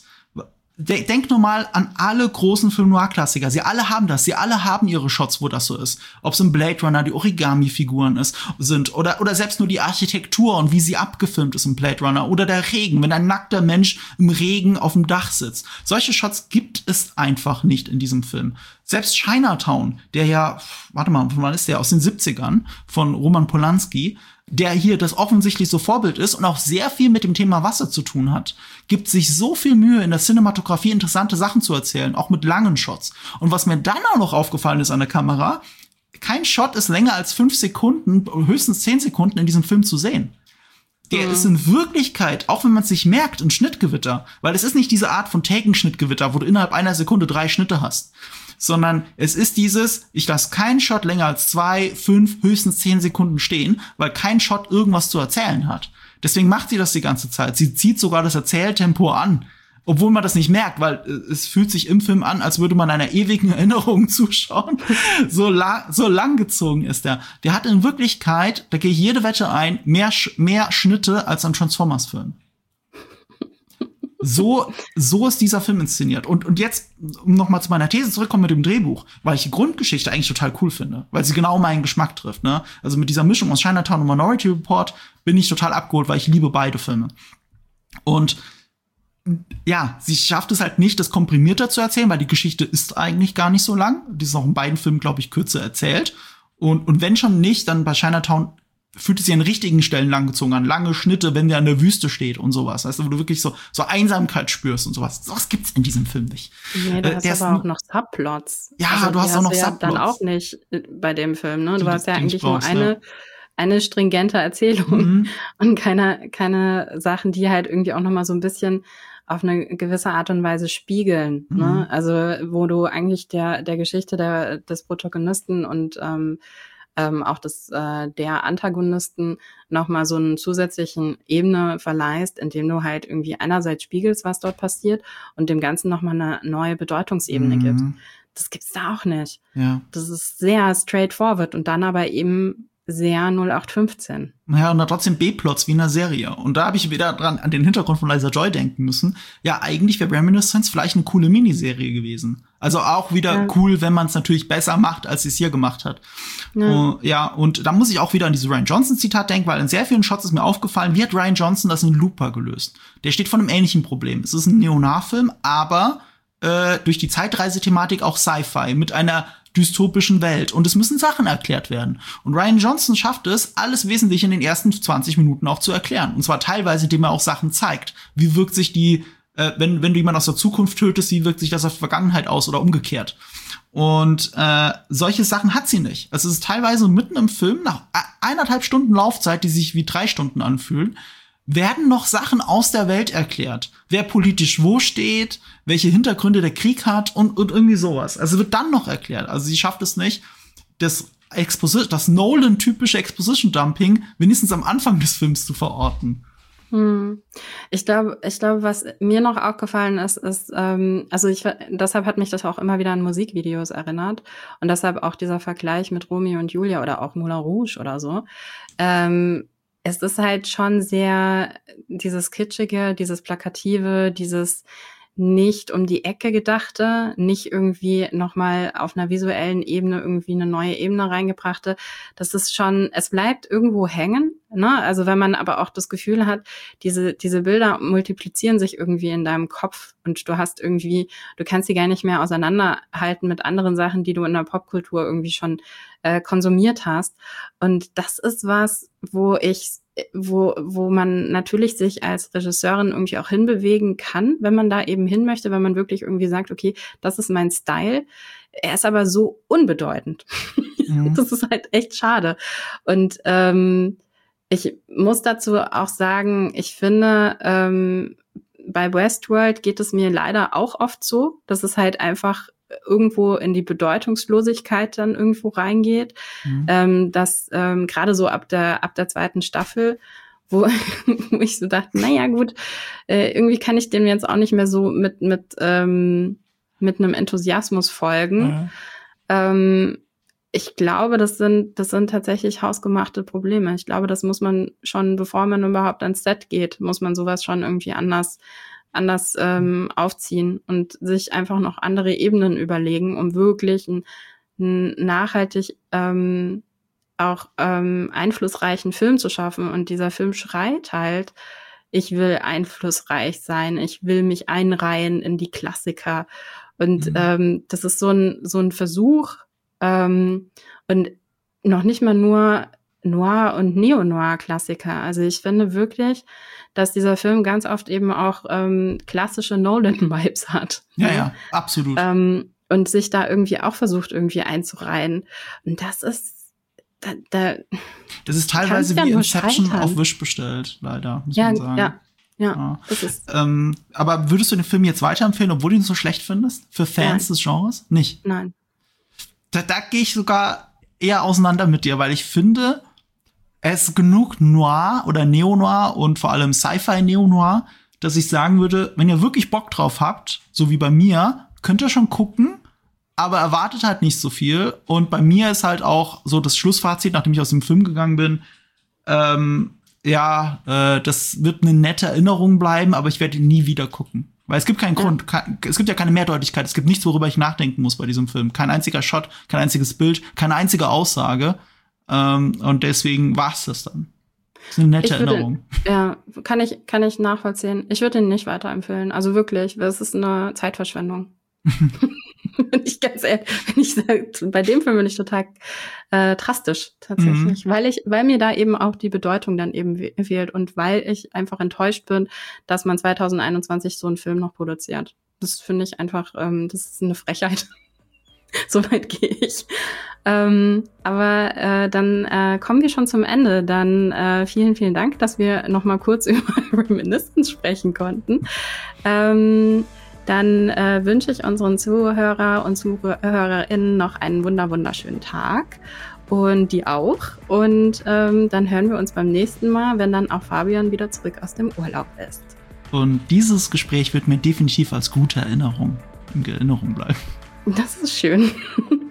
Denk nur mal an alle großen Film-Noir-Klassiker. Sie alle haben das. Sie alle haben ihre Shots, wo das so ist. Ob es im Blade Runner die Origami-Figuren ist, sind oder oder selbst nur die Architektur und wie sie abgefilmt ist im Blade Runner oder der Regen, wenn ein nackter Mensch im Regen auf dem Dach sitzt. Solche Shots gibt es einfach nicht in diesem Film. Selbst Chinatown, der ja, warte mal, von wann ist der? Aus den siebzigern von Roman Polanski, der hier das offensichtlich so Vorbild ist und auch sehr viel mit dem Thema Wasser zu tun hat, gibt sich so viel Mühe in der Cinematografie interessante Sachen zu erzählen, auch mit langen Shots. Und was mir dann auch noch aufgefallen ist an der Kamera, kein Shot ist länger als fünf Sekunden, höchstens zehn Sekunden in diesem Film zu sehen. Der mhm. ist in Wirklichkeit, auch wenn man es sich merkt, ein Schnittgewitter. Weil es ist nicht diese Art von Taken-Schnittgewitter, wo du innerhalb einer Sekunde drei Schnitte hast. Sondern es ist dieses, ich lasse keinen Shot länger als zwei, fünf, höchstens zehn Sekunden stehen, weil kein Shot irgendwas zu erzählen hat. Deswegen macht sie das die ganze Zeit. Sie zieht sogar das Erzähltempo an. Obwohl man das nicht merkt, weil es fühlt sich im Film an, als würde man einer ewigen Erinnerung zuschauen. So, la- so langgezogen ist der. Der hat in Wirklichkeit, da gehe ich jede Wette ein, mehr, Sch- mehr Schnitte als ein Transformers-Film. So, so ist dieser Film inszeniert. Und, und jetzt, um noch mal zu meiner These zurückkommen mit dem Drehbuch, weil ich die Grundgeschichte eigentlich total cool finde, weil sie genau meinen Geschmack trifft, ne? Also mit dieser Mischung aus Chinatown und Minority Report bin ich total abgeholt, weil ich liebe beide Filme. Und ja, sie schafft es halt nicht, das komprimierter zu erzählen, weil die Geschichte ist eigentlich gar nicht so lang. Die ist auch in beiden Filmen, glaube ich, kürzer erzählt. Und, und wenn schon nicht, dann bei Chinatown fühlt es sich an richtigen Stellen langgezogen an. Lange Schnitte, wenn der in der Wüste steht und sowas. Weißt du, wo du wirklich so, so Einsamkeit spürst und sowas. Sowas gibt's in diesem Film nicht. Nee, du hast aber auch noch Subplots. Ja, also, du hast auch noch ja Subplots. Dann auch nicht bei dem Film, ne? Du Die, hast ja eigentlich brauchst, nur eine, ja. eine stringente Erzählung mhm. und keine, keine Sachen, die halt irgendwie auch noch mal so ein bisschen auf eine gewisse Art und Weise spiegeln, mhm. ne? Also, wo du eigentlich der, der Geschichte der, des Protagonisten und, ähm, Ähm, auch des äh, der Antagonisten nochmal so einen zusätzlichen Ebene verleihst, indem du halt irgendwie einerseits spiegelst, was dort passiert und dem Ganzen nochmal eine neue Bedeutungsebene mhm. gibst. Das gibt's da auch nicht. Ja. Das ist sehr straightforward und dann aber eben sehr null acht fünfzehn. Ja, und dann trotzdem B-Plots wie in einer Serie. Und da habe ich wieder dran an den Hintergrund von Liza Joy denken müssen. Ja, eigentlich wäre Reminiscence vielleicht eine coole Miniserie gewesen. Also auch wieder ja. cool, wenn man es natürlich besser macht, als sie es hier gemacht hat. Ja. Uh, ja, und da muss ich auch wieder an dieses Rian Johnson-Zitat denken, weil in sehr vielen Shots ist mir aufgefallen, wie hat Rian Johnson das in Looper gelöst? Der steht vor einem ähnlichen Problem. Es ist ein Neonar-Film, aber äh, durch die Zeitreisethematik auch Sci-Fi mit einer dystopischen Welt. Und es müssen Sachen erklärt werden. Und Rian Johnson schafft es, alles wesentlich in den ersten zwanzig Minuten auch zu erklären. Und zwar teilweise, indem er auch Sachen zeigt. Wie wirkt sich die, äh, wenn, wenn du jemanden aus der Zukunft tötest, wie wirkt sich das auf die Vergangenheit aus oder umgekehrt? Und äh, solche Sachen hat sie nicht. Also es ist teilweise mitten im Film, nach eineinhalb Stunden Laufzeit, die sich wie drei Stunden anfühlen, werden noch Sachen aus der Welt erklärt. Wer politisch wo steht, welche Hintergründe der Krieg hat und, und irgendwie sowas. Also wird dann noch erklärt. Also sie schafft es nicht, das Exposition, das Nolan-typische Exposition-Dumping wenigstens am Anfang des Films zu verorten. Hm. Ich glaube, ich glaube, was mir noch aufgefallen ist, ist, ähm, also ich, deshalb hat mich das auch immer wieder an Musikvideos erinnert und deshalb auch dieser Vergleich mit Romeo und Julia oder auch Moulin Rouge oder so. Ähm, Es ist halt schon sehr dieses Kitschige, dieses Plakative, dieses nicht um die Ecke gedachte, nicht irgendwie nochmal auf einer visuellen Ebene irgendwie eine neue Ebene reingebrachte. Das ist schon, es bleibt irgendwo hängen, ne? Also wenn man aber auch das Gefühl hat, diese, diese Bilder multiplizieren sich irgendwie in deinem Kopf und du hast irgendwie, du kannst sie gar nicht mehr auseinanderhalten mit anderen Sachen, die du in der Popkultur irgendwie schon äh, konsumiert hast. Und das ist was, wo ich wo wo man natürlich sich als Regisseurin irgendwie auch hinbewegen kann, wenn man da eben hin möchte, wenn man wirklich irgendwie sagt, okay, das ist mein Style. Er ist aber so unbedeutend. Mhm. Das ist halt echt schade. Und ähm, ich muss dazu auch sagen, ich finde, ähm, bei Westworld geht es mir leider auch oft so, dass es halt einfach irgendwo in die Bedeutungslosigkeit dann irgendwo reingeht, mhm. ähm, dass ähm, gerade so ab der ab der zweiten Staffel, wo, wo ich so dachte, naja gut, äh, irgendwie kann ich dem jetzt auch nicht mehr so mit mit ähm, mit einem Enthusiasmus folgen. Mhm. Ähm, ich glaube, das sind das sind tatsächlich hausgemachte Probleme. Ich glaube, das muss man schon, bevor man überhaupt ans Set geht, muss man sowas schon irgendwie anders anders ähm, aufziehen und sich einfach noch andere Ebenen überlegen, um wirklich einen, einen nachhaltig ähm, auch ähm, einflussreichen Film zu schaffen. Und dieser Film schreit halt, ich will einflussreich sein, ich will mich einreihen in die Klassiker. Und mhm. ähm, das ist so ein so ein Versuch ähm, und noch nicht mal nur Noir- und Neo-Noir-Klassiker. Also ich finde wirklich, dass dieser Film ganz oft eben auch ähm, klassische Nolan-Vibes hat. Ja, ja, ja, absolut. Ähm, und sich da irgendwie auch versucht, irgendwie einzureihen. Und das ist da, da Das ist teilweise wie Inception auf Wish bestellt, leider, muss ja, man sagen. Ja, ja, ja. Das ist ähm, aber würdest du den Film jetzt weiterempfehlen, obwohl du ihn so schlecht findest? Für Fans Nein. des Genres? Nicht? Nein. Da, da gehe ich sogar eher auseinander mit dir, weil ich finde, es ist genug Noir oder Neo-Noir und vor allem Sci-Fi-Neo-Noir, dass ich sagen würde, wenn ihr wirklich Bock drauf habt, so wie bei mir, könnt ihr schon gucken, aber erwartet halt nicht so viel. Und bei mir ist halt auch so das Schlussfazit, nachdem ich aus dem Film gegangen bin, ähm, ja, äh, das wird eine nette Erinnerung bleiben, aber ich werde ihn nie wieder gucken. Weil es gibt keinen ja. Grund, kein, es gibt ja keine Mehrdeutigkeit, es gibt nichts, worüber ich nachdenken muss bei diesem Film. Kein einziger Shot, kein einziges Bild, keine einzige Aussage. Um, und deswegen war's das dann. Das ist eine nette würde, Erinnerung. Ja, kann ich, kann ich nachvollziehen. Ich würde ihn nicht weiterempfehlen. Also wirklich, es ist eine Zeitverschwendung. Wenn ich ganz ehrlich, wenn ich sage, bei dem Film bin ich total äh, drastisch tatsächlich, mhm. weil ich, weil mir da eben auch die Bedeutung dann eben fehlt und weil ich einfach enttäuscht bin, dass man zwanzig einundzwanzig so einen Film noch produziert. Das finde ich einfach, ähm, das ist eine Frechheit. So weit gehe ich. Ähm, aber äh, dann äh, kommen wir schon zum Ende. Dann äh, vielen, vielen Dank, dass wir noch mal kurz über Reminiscence sprechen konnten. Ähm, dann äh, wünsche ich unseren Zuhörer und ZuhörerInnen noch einen wunder wunderschönen Tag und die auch. Und ähm, dann hören wir uns beim nächsten Mal, wenn dann auch Fabian wieder zurück aus dem Urlaub ist. Und dieses Gespräch wird mir definitiv als gute Erinnerung in Erinnerung bleiben. Das ist schön.